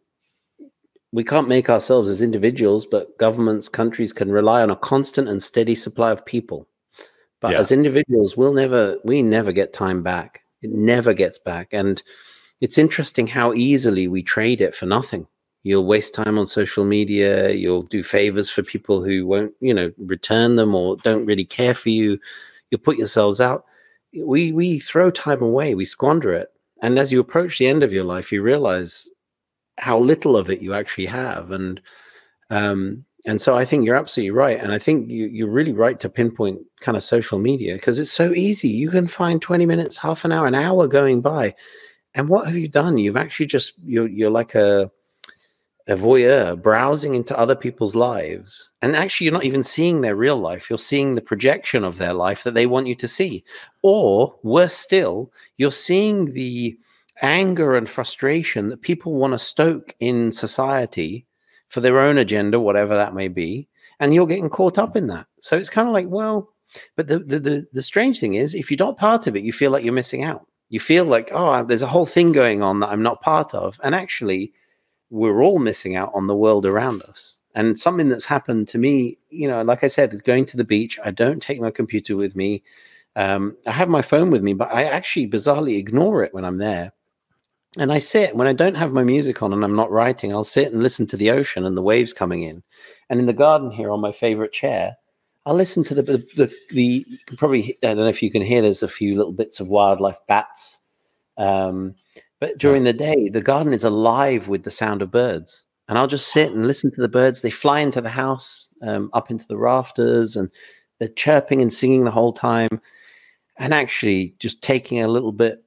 we can't make ourselves as individuals, but governments, countries can rely on a constant and steady supply of people. But yeah. as individuals, we'll never, we never get time back. It never gets back. And it's interesting how easily we trade it for nothing. You'll waste time on social media. You'll do favors for people who won't, you know, return them or don't really care for you. You'll put yourselves out. We we throw time away, we squander it. And as you approach the end of your life, you realize how little of it you actually have. And um, and so I think you're absolutely right. And I think you, you're really right to pinpoint kind of social media, because it's so easy. You can find twenty minutes, half an hour, an hour going by. And what have you done? You've actually just, you're, you're like a, a voyeur browsing into other people's lives. And actually, you're not even seeing their real life. You're seeing the projection of their life that they want you to see. Or worse still, you're seeing the anger and frustration that people want to stoke in society for their own agenda, whatever that may be. And you're getting caught up in that. So it's kind of like, well, but the, the, the, the strange thing is, if you're not part of it, you feel like you're missing out. You feel like, oh, there's a whole thing going on that I'm not part of. And actually, we're all missing out on the world around us. And something that's happened to me, you know, like I said, going to the beach, I don't take my computer with me. Um, I have my phone with me, but I actually bizarrely ignore it when I'm there. And I sit, when I don't have my music on and I'm not writing, I'll sit and listen to the ocean and the waves coming in. And in the garden here on my favorite chair, I'll listen to the, the, the, the you can probably, I don't know if you can hear, there's a few little bits of wildlife, bats. Um, But during the day, the garden is alive with the sound of birds. And I'll just sit and listen to the birds. They fly into the house, um, up into the rafters, and they're chirping and singing the whole time. And actually just taking a little bit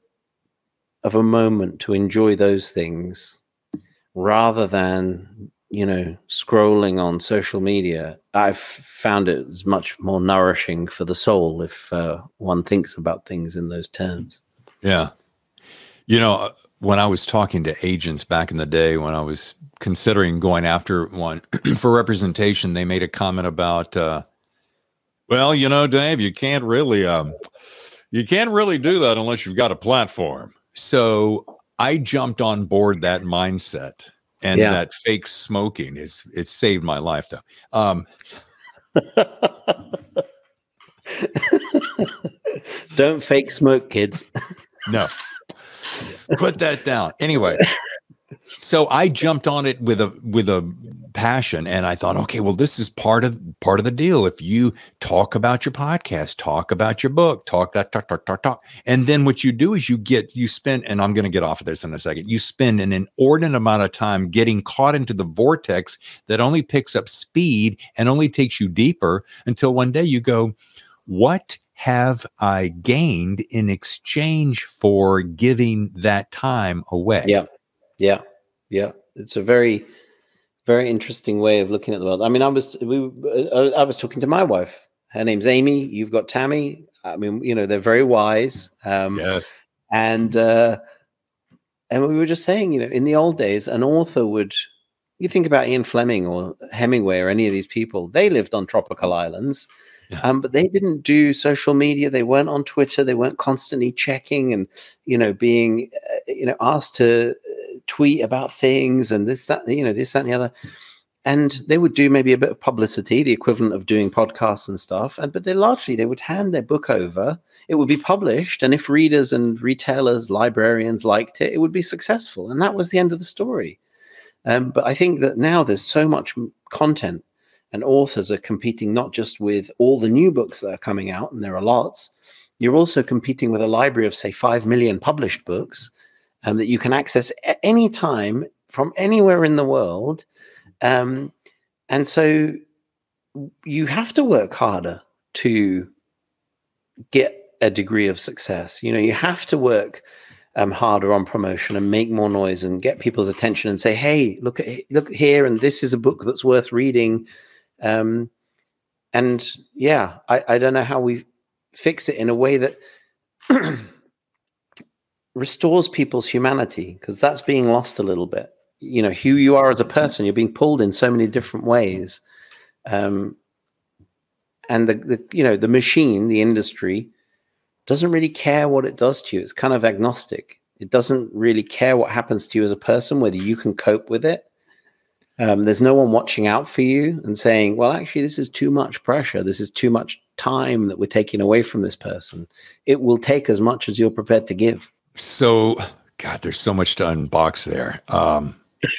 of a moment to enjoy those things rather than, you know, scrolling on social media. I've found it as much more nourishing for the soul if uh, one thinks about things in those terms. Yeah. You know, when I was talking to agents back in the day, when I was considering going after one for representation, they made a comment about, uh, well, you know, Dave, you can't really, um, you can't really do that unless you've got a platform. So I jumped on board that mindset, and Yeah. that fake smoking is, it saved my life though. Um, Don't fake smoke, kids. no, put that down. Anyway, so I jumped on it with a with a passion, and I thought, okay, well, this is part of part of the deal. If you talk about your podcast, talk about your book, talk that talk talk talk talk, and then what you do is you get you spend, and I'm going to get off of this in a second. You spend an inordinate amount of time getting caught into the vortex that only picks up speed and only takes you deeper until one day you go, what have I gained in exchange for giving that time away? Yeah. Yeah. Yeah. It's a very, very interesting way of looking at the world. I mean, I was, we, uh, I was talking to my wife. Her name's Amy. You've got Tammy. I mean, you know, they're very wise. Um, Yes. And, uh, and we were just saying, you know, in the old days, an author would, you think about Ian Fleming or Hemingway or any of these people, they lived on tropical islands. Um, but they didn't do social media. They weren't on Twitter. They weren't constantly checking and, you know, being, uh, you know, asked to uh, tweet about things and this, that, you know, this, that, and the other. And they would do maybe a bit of publicity, the equivalent of doing podcasts and stuff. And but they largely they would hand their book over. It would be published, and if readers and retailers, librarians liked it, it would be successful. And that was the end of the story. Um, but I think that now there's so much content. And authors are competing not just with all the new books that are coming out, and there are lots. You're also competing with a library of, say, five million published books um, that you can access at any time from anywhere in the world. Um, and so you have to work harder to get a degree of success. You know, you have to work um, harder on promotion and make more noise and get people's attention and say, hey, look at look here, and this is a book that's worth reading. Um, and yeah, I, I don't know how we fix it in a way that restores people's humanity, because that's being lost a little bit. You know, who you are as a person, you're being pulled in so many different ways. Um, and the, the, you know, the machine, the industry doesn't really care what it does to you. It's kind of agnostic. It doesn't really care what happens to you as a person, whether you can cope with it. Um, there's no one watching out for you and saying, well, actually, this is too much pressure. This is too much time that we're taking away from this person. It will take as much as you're prepared to give. So, God, there's so much to unbox there. Um,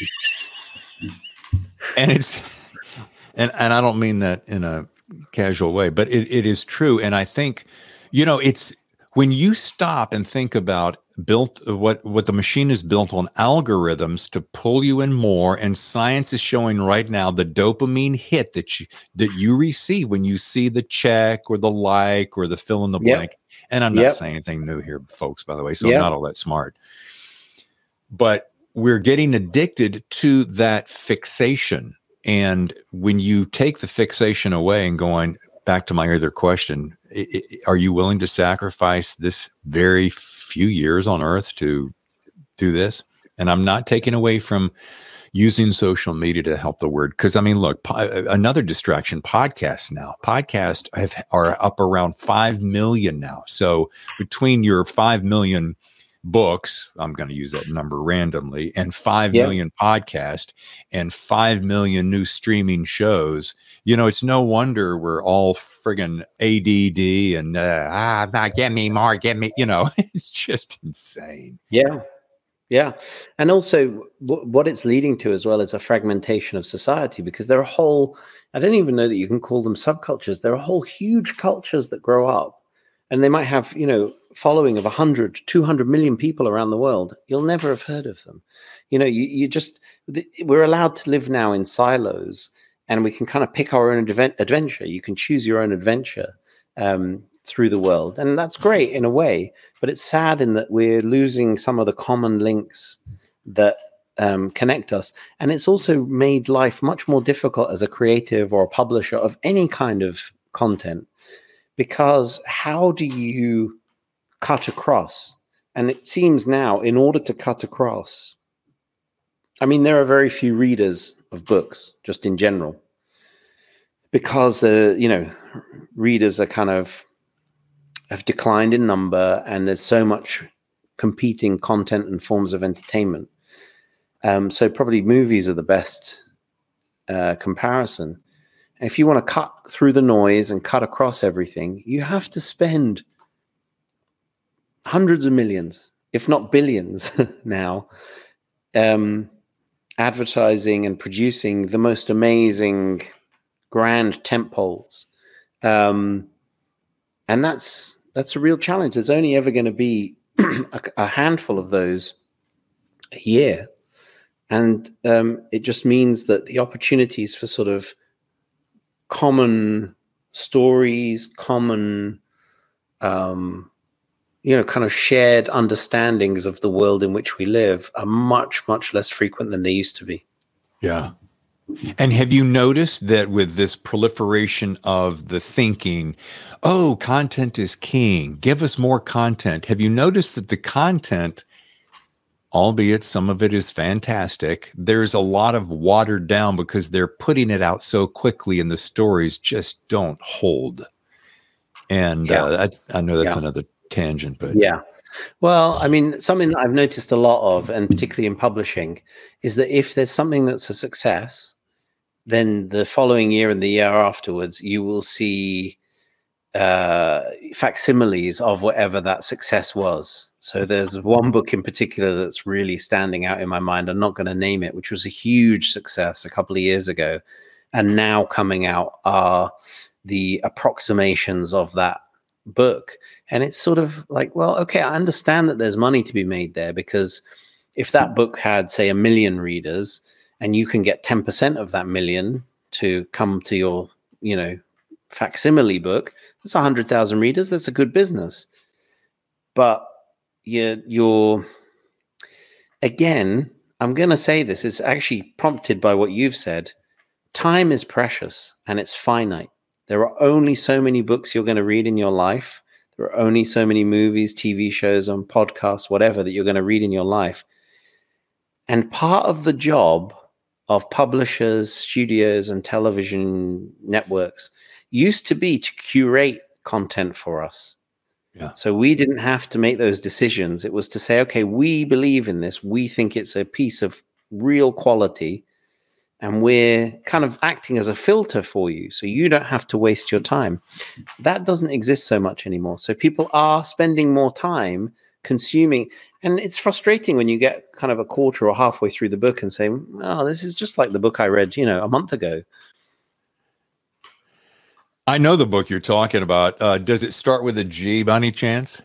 and it's, and, and I don't mean that in a casual way, but it, it is true. And I think, you know, it's when you stop and think about built what what the machine is built on algorithms to pull you in more, and science is showing right now the dopamine hit that you that you receive when you see the check or the like or the fill in the Yep. blank. And I'm not Yep. saying anything new here, folks, by the way, so Yep. I'm not all that smart. But we're getting addicted to that fixation. And when you take the fixation away and going back to my other question, i- i- are you willing to sacrifice this very few years on earth to do this? And I'm not taking away from using social media to help the word. Because I mean, look, po- another distraction, podcasts now. Podcasts have, are up around five million now. So between your five million books, I'm going to use that number randomly, and five Yeah. million podcasts and five million new streaming shows, you know, it's no wonder we're all friggin' A D D and uh, ah, get me more, get me, you know, it's just insane. Yeah. Yeah. And also w- what it's leading to as well is a fragmentation of society, because there are whole, I don't even know that you can call them subcultures. There are whole huge cultures that grow up, and they might have, you know, following of one hundred, two hundred million people around the world. You'll never have heard of them. You know, you, you just, we're allowed to live now in silos, and we can kind of pick our own advent- adventure. You can choose your own adventure um, through the world. And that's great in a way, but it's sad in that we're losing some of the common links that um, connect us. And it's also made life much more difficult as a creative or a publisher of any kind of content, because how do you cut across? And it seems now, in order to cut across, I mean, there are very few readers of books, just in general, because, uh, you know, readers are kind of, have declined in number, and there's so much competing content and forms of entertainment. Um, so probably movies are the best uh, comparison. And if you want to cut through the noise and cut across everything, you have to spend hundreds of millions, if not billions now, um, advertising and producing the most amazing grand tentpoles. Um, and that's, that's a real challenge. There's only ever going to be a, a handful of those a year. And um, it just means that the opportunities for sort of common stories, common, um, you know, kind of shared understandings of the world in which we live are much, much less frequent than they used to be. Yeah. And have you noticed that with this proliferation of the thinking, oh, content is king, give us more content. Have you noticed that the content, albeit some of it is fantastic, there's a lot of watered down because they're putting it out so quickly and the stories just don't hold. And yeah. uh, I, I know that's yeah. another tangent, but yeah. Well, I mean, something that I've noticed a lot of, and particularly in publishing, is that if there's something that's a success, then the following year and the year afterwards, you will see uh, facsimiles of whatever that success was. So there's one book in particular that's really standing out in my mind. I'm not going to name it, which was a huge success a couple of years ago. And now coming out are the approximations of that book. And it's sort of like, well, okay, I understand that there's money to be made there, because if that book had, say, a million readers, and you can get ten percent of that million to come to your, you know, facsimile book, that's one hundred thousand readers. That's a good business. But you're, you're again, I'm going to say this, it's actually prompted by what you've said. Time is precious and it's finite. There are only so many books you're going to read in your life. There are only so many movies, T V shows, and podcasts, whatever, that you're going to read in your life. And part of the job of publishers, studios, and television networks used to be to curate content for us. Yeah. So we didn't have to make those decisions. It was to say, okay, we believe in this. We think it's a piece of real quality, and we're kind of acting as a filter for you, so you don't have to waste your time. That doesn't exist so much anymore. So people are spending more time consuming. And it's frustrating when you get kind of a quarter or halfway through the book and say, oh, this is just like the book I read, you know, a month ago. I know the book you're talking about. Uh, does it start with a G by any chance?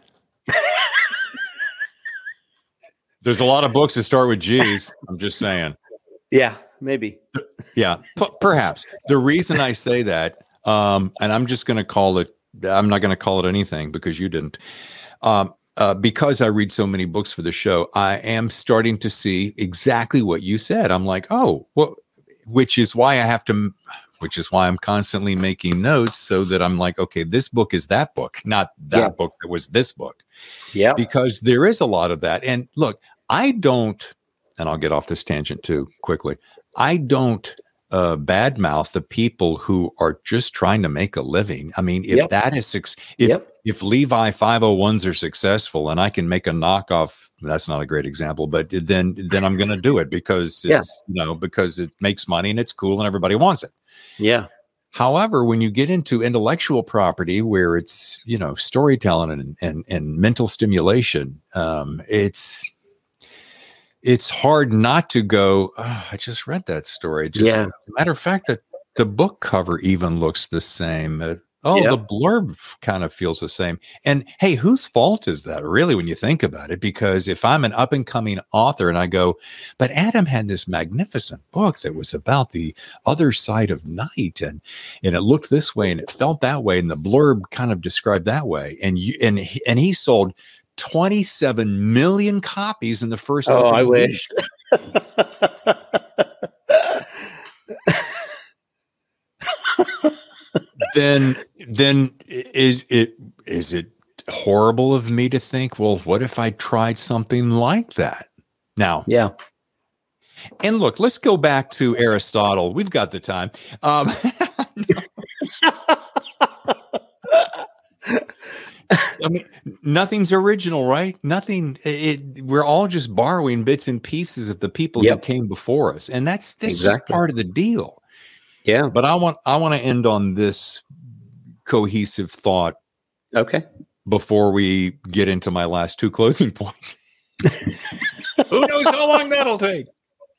There's a lot of books that start with G's. I'm just saying. Yeah, maybe. Yeah, p- perhaps. The reason I say that, um, and I'm just going to call it, I'm not going to call it anything because you didn't. Um, Uh, because I read so many books for the show, I am starting to see exactly what you said. I'm like, oh, well, which is why I have to, which is why I'm constantly making notes so that I'm like, okay, this book is that book, not that yeah. book that was this book. Yeah. Because there is a lot of that. And look, I don't, and I'll get off this tangent too quickly. I don't uh, badmouth the people who are just trying to make a living. I mean, if yep. that is, if, yep. if Levi five oh ones are successful and I can make a knockoff, that's not a great example, but then, then I'm going to do it because it's, yeah. you know, because it makes money and it's cool and everybody wants it. Yeah. However, when you get into intellectual property where it's, you know, storytelling and, and, and mental stimulation, um, it's, it's hard not to go, oh, I just read that story. Just, yeah. Matter of fact, that the book cover even looks the same. Uh, oh, yep. The blurb kind of feels the same. And hey, whose fault is that really when you think about it? Because if I'm an up and coming author and I go, but Adam had this magnificent book that was about the other side of night, and and it looked this way and it felt that way, and the blurb kind of described that way, and you and he, and he sold twenty-seven million copies in the first. Oh, I wish. then, then is it is it horrible of me to think, well, what if I tried something like that? Now, Yeah. And look, let's go back to Aristotle. We've got the time. Um, I mean, nothing's original, right? Nothing. It, we're all just borrowing bits and pieces of the people Yep. who came before us, and that's this Exactly. is part of the deal. Yeah. But I want I want to end on this cohesive thought Okay. before we get into my last two closing points. Who knows how long that'll take?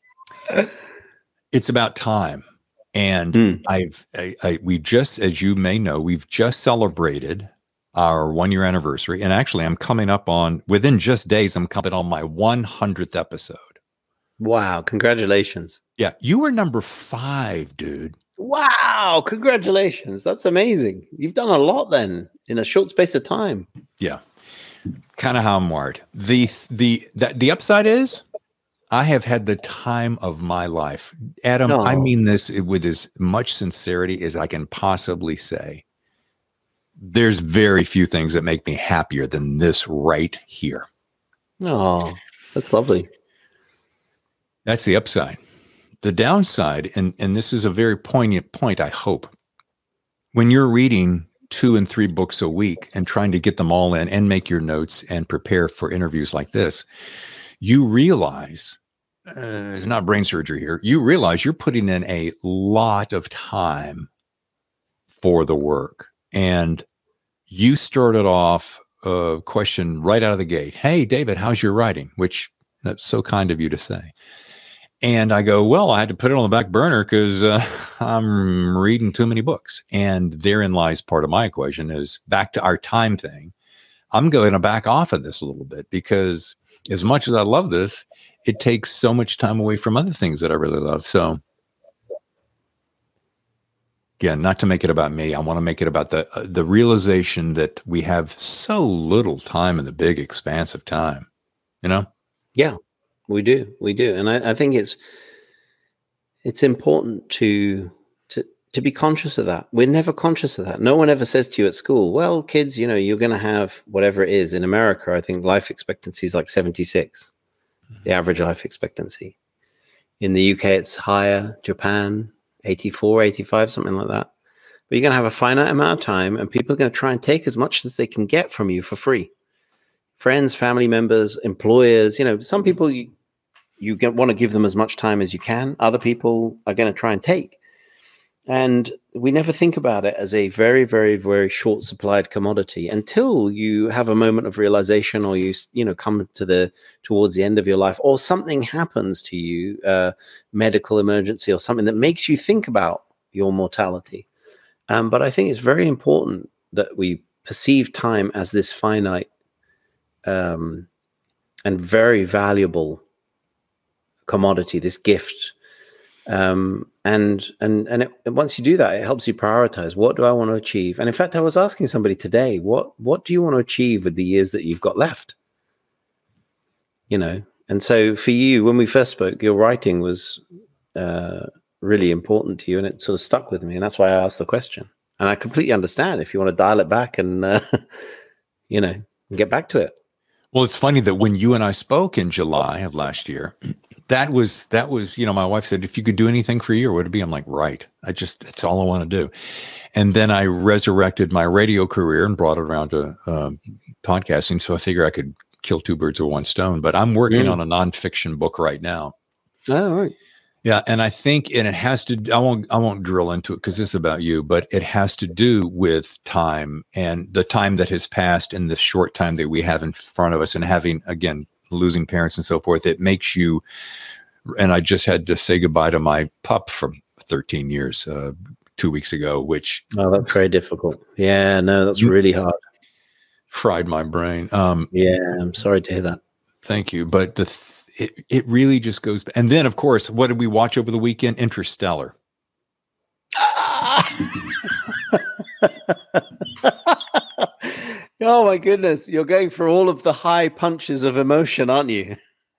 It's about time. And Mm. I've, I, I, we just, as you may know, we've just celebrated our one year anniversary. And actually, I'm coming up on, within just days, I'm coming on my one hundredth episode. Wow. Congratulations. Yeah. You were number five, dude. Wow. Congratulations. That's amazing. You've done a lot then in a short space of time. Yeah. Kind of how I'm wired. The, the, the, the upside is, I have had the time of my life. Adam, Oh. I mean this with as much sincerity as I can possibly say. There's very few things that make me happier than this right here. Oh, that's lovely. That's the upside. The downside, and, and this is a very poignant point, I hope. When you're reading two and three books a week and trying to get them all in and make your notes and prepare for interviews like this, you realize, uh, it's not brain surgery here, you realize you're putting in a lot of time for the work. And you started off a question right out of the gate. Hey, David, how's your writing? Which, that's so kind of you to say. And I go, well, I had to put it on the back burner because uh, I'm reading too many books. And therein lies part of my equation is back to our time thing. I'm going to back off of this a little bit because as much as I love this, it takes so much time away from other things that I really love. So again, not to make it about me, I want to make it about the uh, the realization that we have so little time in the big expanse of time, you know? Yeah, we do. We do. And I, I think it's it's important to to to be conscious of that. We're never conscious of that. No one ever says to you at school, well, kids, you know, you're going to have whatever it is. In America, I think life expectancy is like seventy-six, the average life expectancy. In the U K, it's higher. Japan, eighty-four, eighty-five, something like that. But you're going to have a finite amount of time, and people are going to try and take as much as they can get from you for free. Friends, family members, employers, you know, some people you, you get, want to give them as much time as you can. Other people are going to try and take. And we never think about it as a very, very, very short supplied commodity until you have a moment of realization, or you, you know, come to the towards the end of your life, or something happens to you, uh, medical emergency or something that makes you think about your mortality. Um, but I think it's very important that we perceive time as this finite um, and very valuable commodity, this gift. Um, and, and, and it, once you do that, it helps you prioritize. What do I want to achieve? And in fact, I was asking somebody today, what, what do you want to achieve with the years that you've got left? You know? And so for you, when we first spoke, your writing was, uh, really important to you, and it sort of stuck with me. And that's why I asked the question. And I completely understand if you want to dial it back and, uh, you know, get back to it. Well, it's funny that when you and I spoke in July of last year, that was, that was, you know, my wife said, if you could do anything for a year, what would it be? I'm like, right. I just, that's all I want to do. And then I resurrected my radio career and brought it around to um, podcasting. So I figure I could kill two birds with one stone, but I'm working Mm. on a nonfiction book right now. Oh, right. Yeah. And I think, and it has to, I won't, I won't drill into it because this is about you, but it has to do with time and the time that has passed and the short time that we have in front of us, and having, again, losing parents and so forth. It makes you, and I just had to say goodbye to my pup from thirteen years, uh, two weeks ago, which Oh, that's very difficult. Yeah, no, that's You- really hard. fried my brain. Um, Yeah, I'm sorry to hear that. Thank you. But the, th- it, it really just goes. And then of course, what did we watch over the weekend? Interstellar. Oh my goodness, you're going for all of the high punches of emotion, aren't you?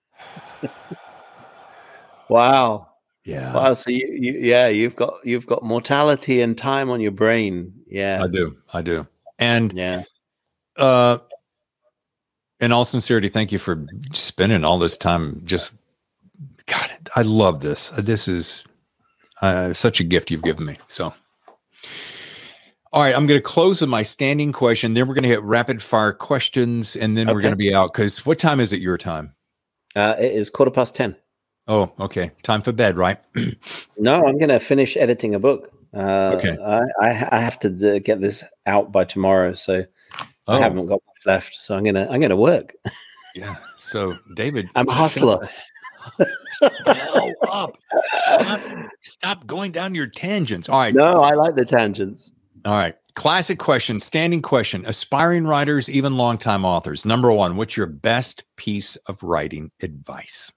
Wow. Yeah, Wow. So you, you, yeah, you've got you've got mortality and time on your brain. Yeah. I do. I do. And Yeah. uh, in all sincerity, thank you for spending all this time. Just, God, I love this. This is uh, such a gift you've given me. So, all right, I'm going to close with my standing question. Then we're going to hit rapid fire questions, and then okay. we're going to be out. Because what time is it your time? Uh, it is quarter past ten. Oh, okay. Time for bed, right? No, I'm going to finish editing a book. Uh, okay. I, I, I have to d- get this out by tomorrow, so oh. I haven't got much left. So I'm gonna I'm gonna work. Yeah. So David, I'm a hustler. Shut the hell up! Stop, stop going down your tangents. All right. No, I like the tangents. All right. Classic question, standing question. Aspiring writers, even longtime authors. Number one, what's your best piece of writing advice?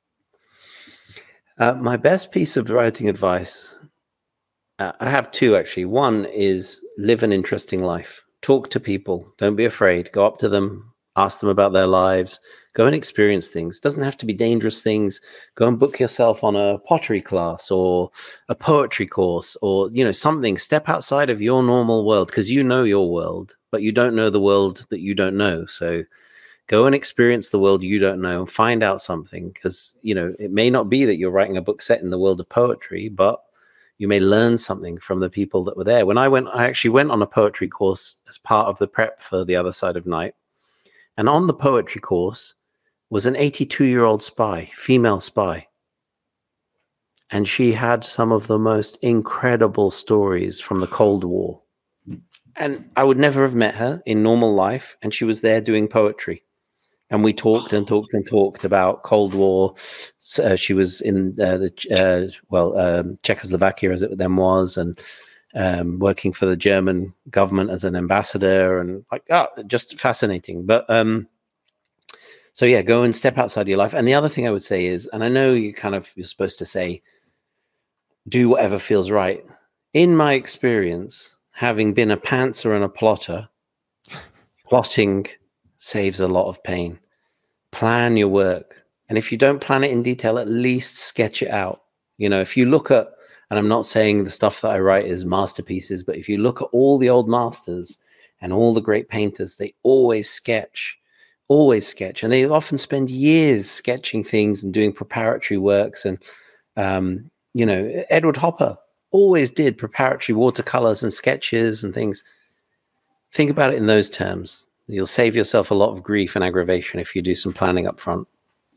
Uh, my best piece of writing advice, uh, I have two actually. One is live an interesting life. Talk to people. Don't be afraid. Go up to them. Ask them about their lives. Go and experience things. It doesn't have to be dangerous things. Go and book yourself on a pottery class or a poetry course or, you know, something. Step outside of your normal world because you know your world, but you don't know the world that you don't know. So go and experience the world you don't know and find out something because, you know, it may not be that you're writing a book set in the world of poetry, but you may learn something from the people that were there. When I went, I actually went on a poetry course as part of the prep for The Other Side of Night. And on the poetry course was an eighty-two-year-old spy, female spy. And she had some of the most incredible stories from the Cold War. And I would never have met her in normal life. And she was there doing poetry. And we talked and talked and talked about Cold War. Uh, she was in uh, the, uh, well, um, Czechoslovakia as it then was, and um, working for the German government as an ambassador, and like, oh, just fascinating. But um, so yeah, go and step outside your life. And the other thing I would say is, and I know you kind of you're supposed to say, do whatever feels right. In my experience, having been a pantser and a plotter, plotting saves a lot of pain. Plan your work. And if you don't plan it in detail, at least sketch it out. You know, if you look at, and I'm not saying the stuff that I write is masterpieces, but if you look at all the old masters and all the great painters, they always sketch, always sketch. And they often spend years sketching things and doing preparatory works. And, um, you know, Edward Hopper always did preparatory watercolors and sketches and things. Think about it in those terms. You'll save yourself a lot of grief and aggravation if you do some planning up front.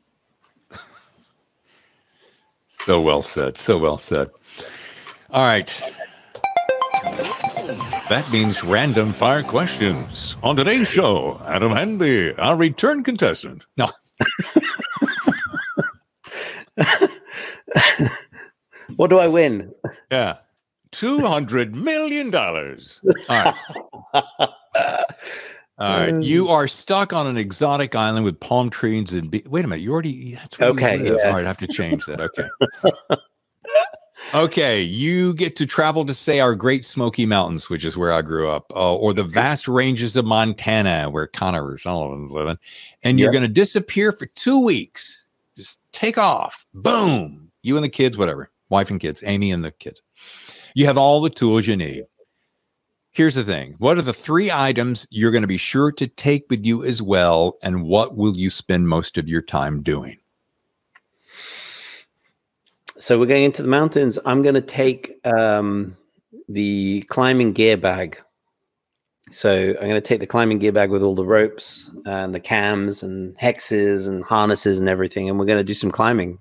So well said. So well said. All right. That means random fire questions. On today's show, Adam Handy, our return contestant. No. What do I win? Yeah. two hundred million dollars. All right. All right, you are stuck on an exotic island with palm trees and be- wait a minute, you already that's where okay. You live. Yeah. All right, I have to change that. Okay. Okay, you get to travel to say our Great Smoky Mountains, which is where I grew up, uh, or the vast ranges of Montana, where Connor Sullivan's living, and you're yep. going to disappear for two weeks. Just take off. Boom. You and the kids, whatever, wife and kids, Amy and the kids. You have all the tools you need. Here's the thing. What are the three items you're going to be sure to take with you as well? And what will you spend most of your time doing? So we're going into the mountains. I'm going to take um, the climbing gear bag. So I'm going to take the climbing gear bag with all the ropes and the cams and hexes and harnesses and everything. And we're going to do some climbing.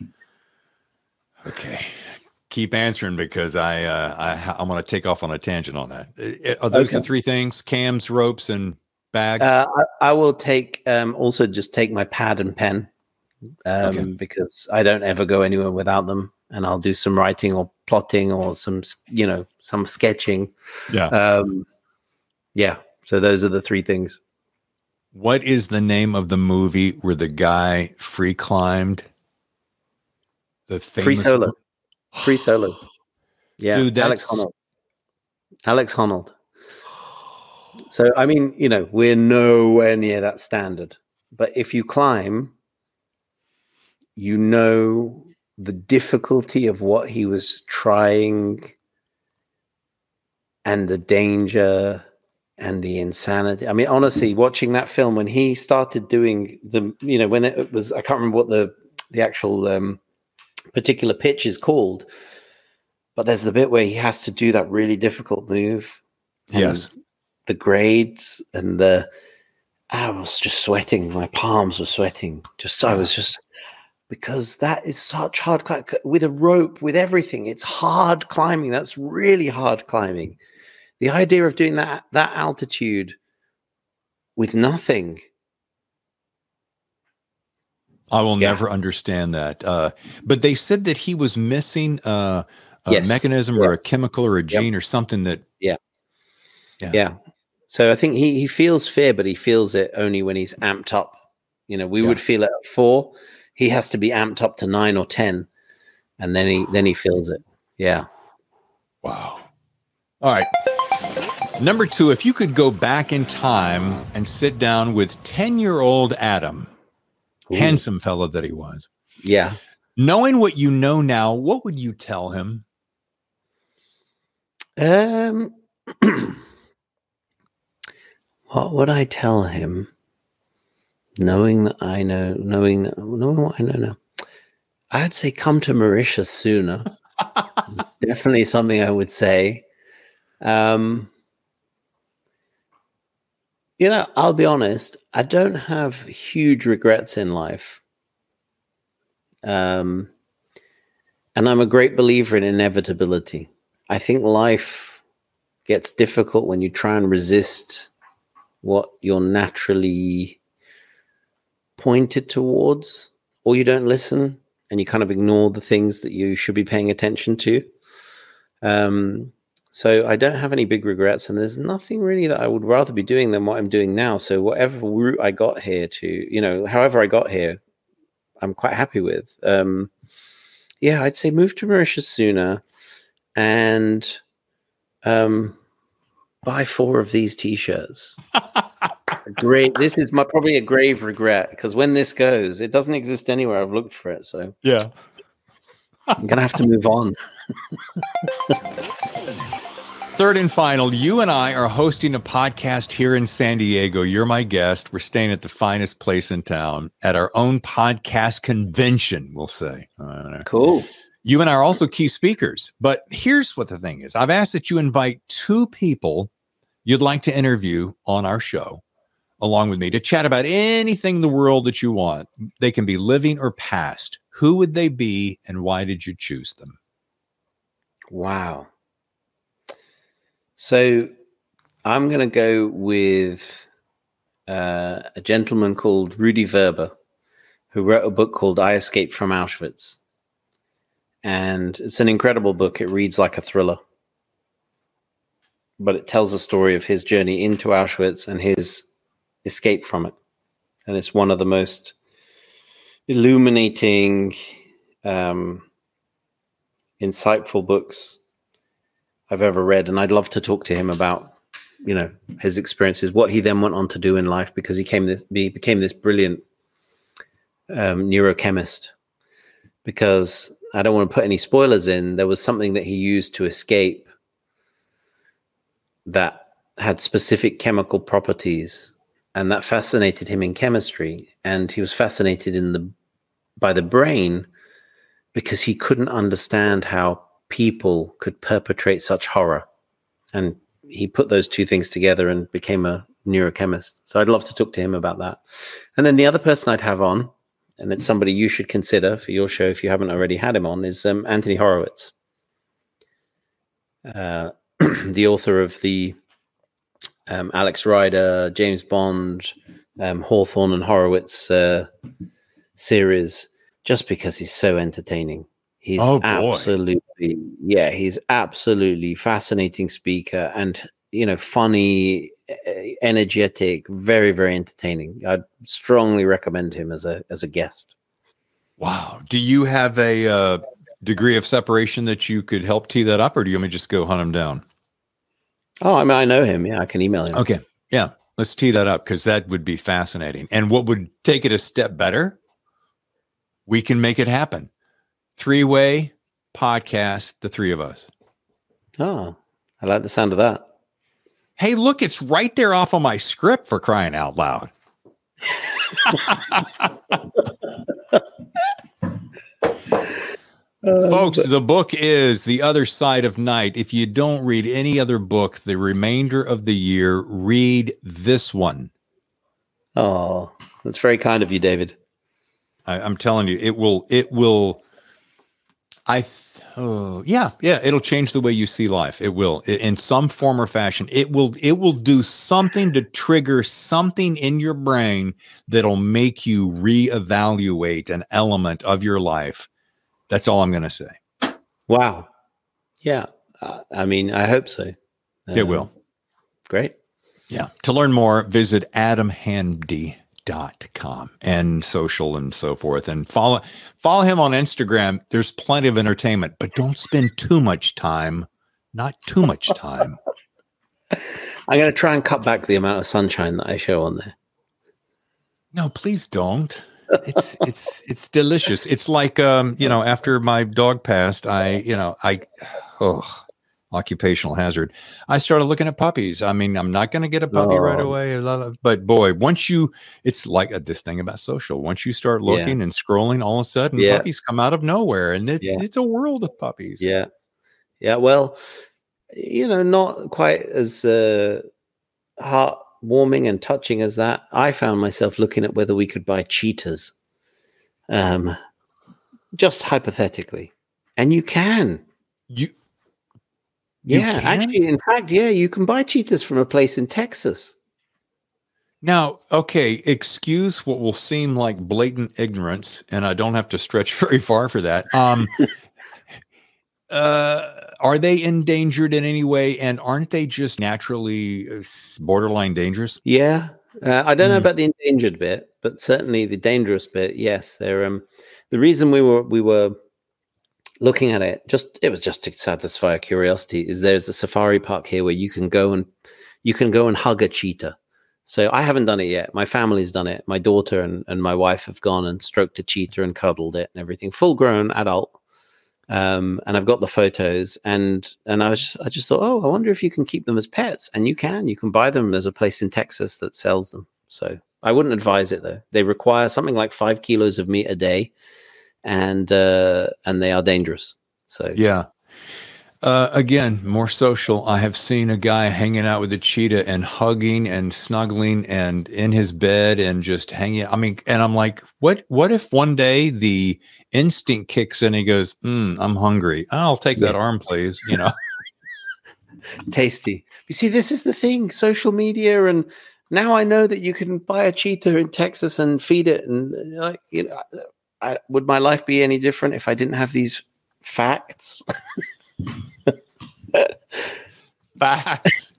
Okay. Keep answering because I, uh, I I'm going to take off on a tangent on that. Are those okay. the three things? Cams, ropes, and bag? Uh, I, I will take um, also just take my pad and pen um, okay. because I don't ever go anywhere without them, and I'll do some writing or plotting or some you know some sketching. Yeah, um, yeah. So those are the three things. What is the name of the movie where the guy free climbed? The famous Free Solo. Free Solo. Yeah. Dude, that's... Alex Honnold. Alex Honnold. So, I mean, you know, we're nowhere near that standard. But if you climb, you know the difficulty of what he was trying and the danger and the insanity. I mean, honestly, watching that film when he started doing the, you know, when it was, I can't remember what the the actual um, particular pitch is called, but there's the bit where he has to do that really difficult move. Yes. The grades and the, I was just sweating. My palms were sweating. Just, I was just, because that is such hard climb with a rope, with everything. It's hard climbing. That's really hard climbing. The idea of doing that, that altitude with nothing. I will Yeah. never understand that. Uh, but they said that he was missing uh, a Yes. mechanism Yeah. or a chemical or a Yep. gene or something that. Yeah. Yeah. Yeah. So I think he, he feels fear, but he feels it only when he's amped up. You know, we Yeah. would feel it at four. He has to be amped up to nine or ten, and then he then he feels it. Yeah. Wow. All right. Number two, if you could go back in time and sit down with ten-year-old Adam, Ooh. handsome fellow that he was, Yeah. knowing what you know now, what would you tell him? Um, what would I tell him? Knowing that I know, knowing knowing what I know now, I'd say come to Mauritius sooner. Definitely something I would say. Um, you know, I'll be honest. I don't have huge regrets in life. Um, and I'm a great believer in inevitability. I think life gets difficult when you try and resist what you're naturally pointed towards, or you don't listen and you kind of ignore the things that you should be paying attention to. Um, so I don't have any big regrets, and there's nothing really that I would rather be doing than what I'm doing now. So whatever route I got here to, you know, however I got here, I'm quite happy with. Um, yeah, I'd say move to Mauritius sooner and um, buy four of these t-shirts. Great. This is my probably a grave regret, because when this goes, it doesn't exist anywhere. I've looked for it, so Yeah. I'm gonna have to move on. Third and final, you and I are hosting a podcast here in San Diego. You're my guest. We're staying at the finest place in town at our own podcast convention, we'll say. Uh, Cool. You and I are also key speakers. But here's what the thing is. I've asked that you invite two people you'd like to interview on our show along with me to chat about anything in the world that you want. They can be living or past. Who would they be, and why did you choose them? Wow. So I'm going to go with uh, a gentleman called Rudy Verber, who wrote a book called I Escaped from Auschwitz. And it's an incredible book. It reads like a thriller, but it tells the story of his journey into Auschwitz and his escape from it. And it's one of the most illuminating, um, insightful books I've ever read. And I'd love to talk to him about, you know, his experiences, what he then went on to do in life, because he came this, he became this brilliant um, neurochemist. Because I don't want to put any spoilers in, there was something that he used to escape that had specific chemical properties, and that fascinated him in chemistry. And he was fascinated in the by the brain because he couldn't understand how people could perpetrate such horror. And he put those two things together and became a neurochemist. So I'd love to talk to him about that. And then the other person I'd have on, and it's somebody you should consider for your show if you haven't already had him on, is um, Anthony Horowitz, uh, the author of the um, Alex Rider, James Bond, um, Hawthorne and Horowitz uh, series, just because he's so entertaining. He's Oh, boy. absolutely, yeah, he's absolutely fascinating speaker, and, you know, funny, energetic, very, very entertaining. I'd strongly recommend him as a as a guest. Wow. Do you have a uh, degree of separation that you could help tee that up, or do you want me to just go hunt him down? Oh, I mean, I know him. Yeah, I can email him. Okay. Yeah. Let's tee that up, because that would be fascinating. And what would take it a step better? We can make it happen. Three-way podcast, the three of us. Oh, I like the sound of that. Hey, look, it's right there off of my script, for crying out loud. Uh, Folks, but- the book is The Other Side of Night. If you don't read any other book the remainder of the year, read this one. Oh, that's very kind of you, David. I, I'm telling you, it will, it will, I, th- oh, yeah, yeah, it'll change the way you see life. It will, it, in some form or fashion. It will, it will do something to trigger something in your brain that'll make you reevaluate an element of your life. That's all I'm going to say. Wow. Yeah. Uh, I mean, I hope so. Um, it will. Great. Yeah. To learn more, visit adam hamdy dot com and social and so forth. And follow follow him on Instagram. There's plenty of entertainment, but don't spend too much time. Not too much time. I'm going to try and cut back the amount of sunshine that I show on there. No, please don't. It's it's it's delicious. It's like um, you know, after my dog passed, I, you know, I oh, occupational hazard. I started looking at puppies. I mean, I'm not going to get a puppy oh. right away, but boy, once you, it's like a, this thing about social. Once you start looking yeah. and scrolling, all of a sudden yeah. puppies come out of nowhere, and it's yeah. it's a world of puppies. Yeah, yeah. Well, you know, not quite as uh, heartwarming and touching as that. I found myself looking at whether we could buy cheetahs, um, just hypothetically, and you can. You. Yeah, actually, in fact, yeah, you can buy cheetahs from a place in Texas. Now, okay, excuse what will seem like blatant ignorance, and I don't have to stretch very far for that. Um, uh, are they endangered in any way, and aren't they just naturally borderline dangerous? Yeah, uh, I don't mm. know about the endangered bit, but certainly the dangerous bit. Yes, they're. Um, the reason we were we were. looking at it, just it was just to satisfy our curiosity, is there's a safari park here where you can go and you can go and hug a cheetah. So I haven't done it yet. My family's done it. My daughter and, and my wife have gone and stroked a cheetah and cuddled it and everything, full grown adult. Um, and I've got the photos, and and I was just, I just thought, oh, I wonder if you can keep them as pets. And you can. You can buy them. There's a place in Texas that sells them. So I wouldn't advise it though. They require something like five kilos of meat a day. And uh, and they are dangerous. So yeah. Uh, again, more social. I have seen a guy hanging out with a cheetah and hugging and snuggling and in his bed and just hanging. I mean, and I'm like, what? What if one day the instinct kicks in and he goes, mm, "I'm hungry. I'll take that yeah. arm, please." You know, tasty. You see, this is the thing. Social media, and now I know that you can buy a cheetah in Texas and feed it, and like you know. I, would my life be any different if I didn't have these facts? Facts.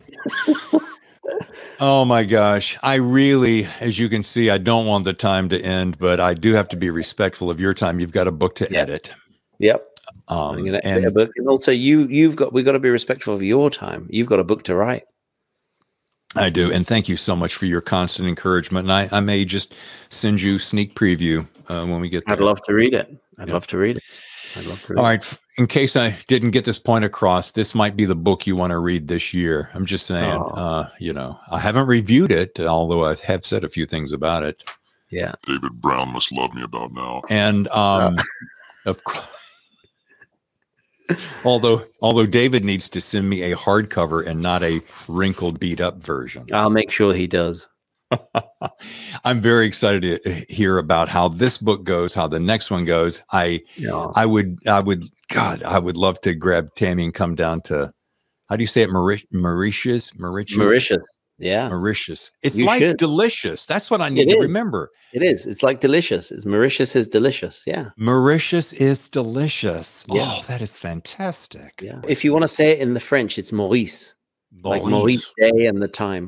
Oh my gosh. I really, as you can see, I don't want the time to end, but I do have to be respectful of your time. You've got a book to yep. edit. Yep. Um, I'm gonna and, edit a book. And also you, you've got, we've got to be respectful of your time. You've got a book to write. I do. And thank you so much for your constant encouragement. And I, I may just send you sneak preview uh, when we get there. I'd love to read it. I'd yeah. love to read it. I'd love to read All it. right. In case I didn't get this point across, this might be the book you want to read this year. I'm just saying, oh. uh, you know, I haven't reviewed it, although I have said a few things about it. Yeah. David Brown must love me about now. And um, oh. of course. Although, although David needs to send me a hardcover and not a wrinkled, beat up version. I'll make sure he does. I'm very excited to hear about how this book goes, how the next one goes. I, yeah. I would, I would, God, I would love to grab Tammy and come down to, how do you say it? Mauritius, Mauritius, Mauritius. Yeah. Mauritius. It's You like should. delicious. That's what I need It to is. remember. It is. It's like delicious. It's Mauritius is delicious. Yeah. Mauritius is delicious. Yeah. Oh, that is fantastic. Yeah. If you want to say it in the French, it's Maurice. Like Maurice Day and the time.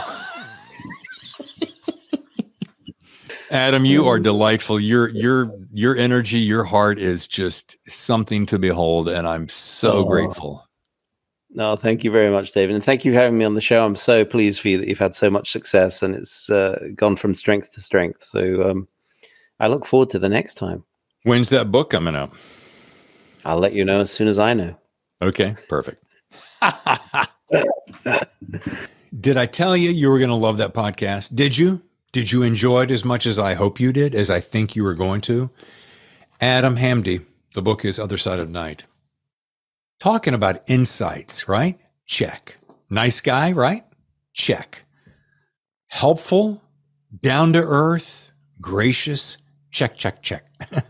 Adam, you are delightful. Your your your energy, your heart is just something to behold, and I'm so Oh. grateful. No, thank you very much, David. And thank you for having me on the show. I'm so pleased for you that you've had so much success and it's uh, gone from strength to strength. So um, I look forward to the next time. When's that book coming out? I'll let you know as soon as I know. Okay, perfect. Did I tell you you were going to love that podcast? Did you? Did you enjoy it as much as I hope you did, as I think you were going to? Adam Hamdy, the book is Other Side of Night. Talking about insights, right? Check. Nice guy, right? Check. Helpful, down to earth, gracious, check, check, check.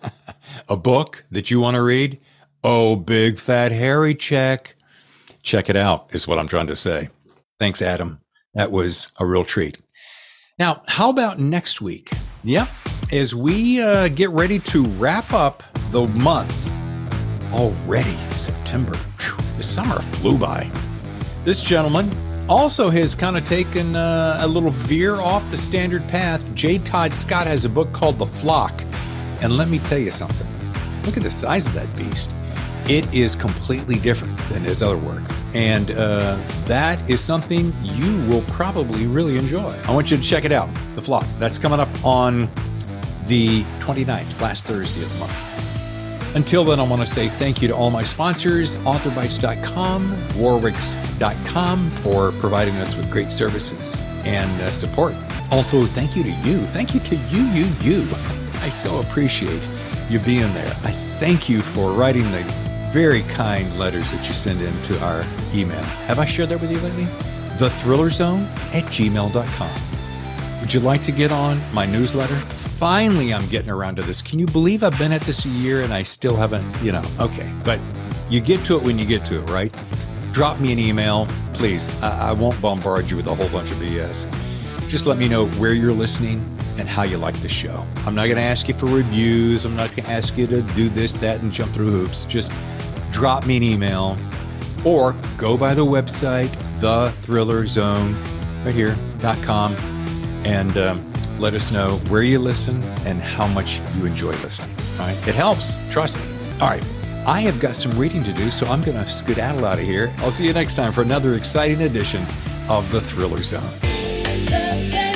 A book that you want to read? Oh, big fat hairy check. Check it out is what I'm trying to say. Thanks, Adam. That was a real treat. Now, how about next week? Yep. As we uh, get ready to wrap up the month, already September. Whew, the summer flew by. This gentleman also has kind of taken uh, a little veer off the standard path. J. Todd Scott has a book called The Flock. And let me tell you something. Look at the size of that beast. It is completely different than his other work. And uh, that is something you will probably really enjoy. I want you to check it out, The Flock. That's coming up on the twenty-ninth, last Thursday of the month. Until then, I want to say thank you to all my sponsors, author bites dot com, warwicks dot com, for providing us with great services and uh, support. Also, thank you to you. Thank you to you, you, you. I so appreciate you being there. I thank you for writing the very kind letters that you send in to our email. Have I shared that with you lately? the thriller zone at gmail dot com. Would you like to get on my newsletter? Finally, I'm getting around to this. Can you believe I've been at this a year and I still haven't, you know, okay. But you get to it when you get to it, right? Drop me an email, please. I, I won't bombard you with a whole bunch of B S. Just let me know where you're listening and how you like the show. I'm not going to ask you for reviews. I'm not going to ask you to do this, that, and jump through hoops. Just drop me an email or go by the website, the thriller zone, right here, dot com, and um, let us know where you listen and how much you enjoy listening. All right? It helps. Trust me. All right. I have got some reading to do, so I'm going to skedaddle out of here. I'll see you next time for another exciting edition of The Thriller Zone. The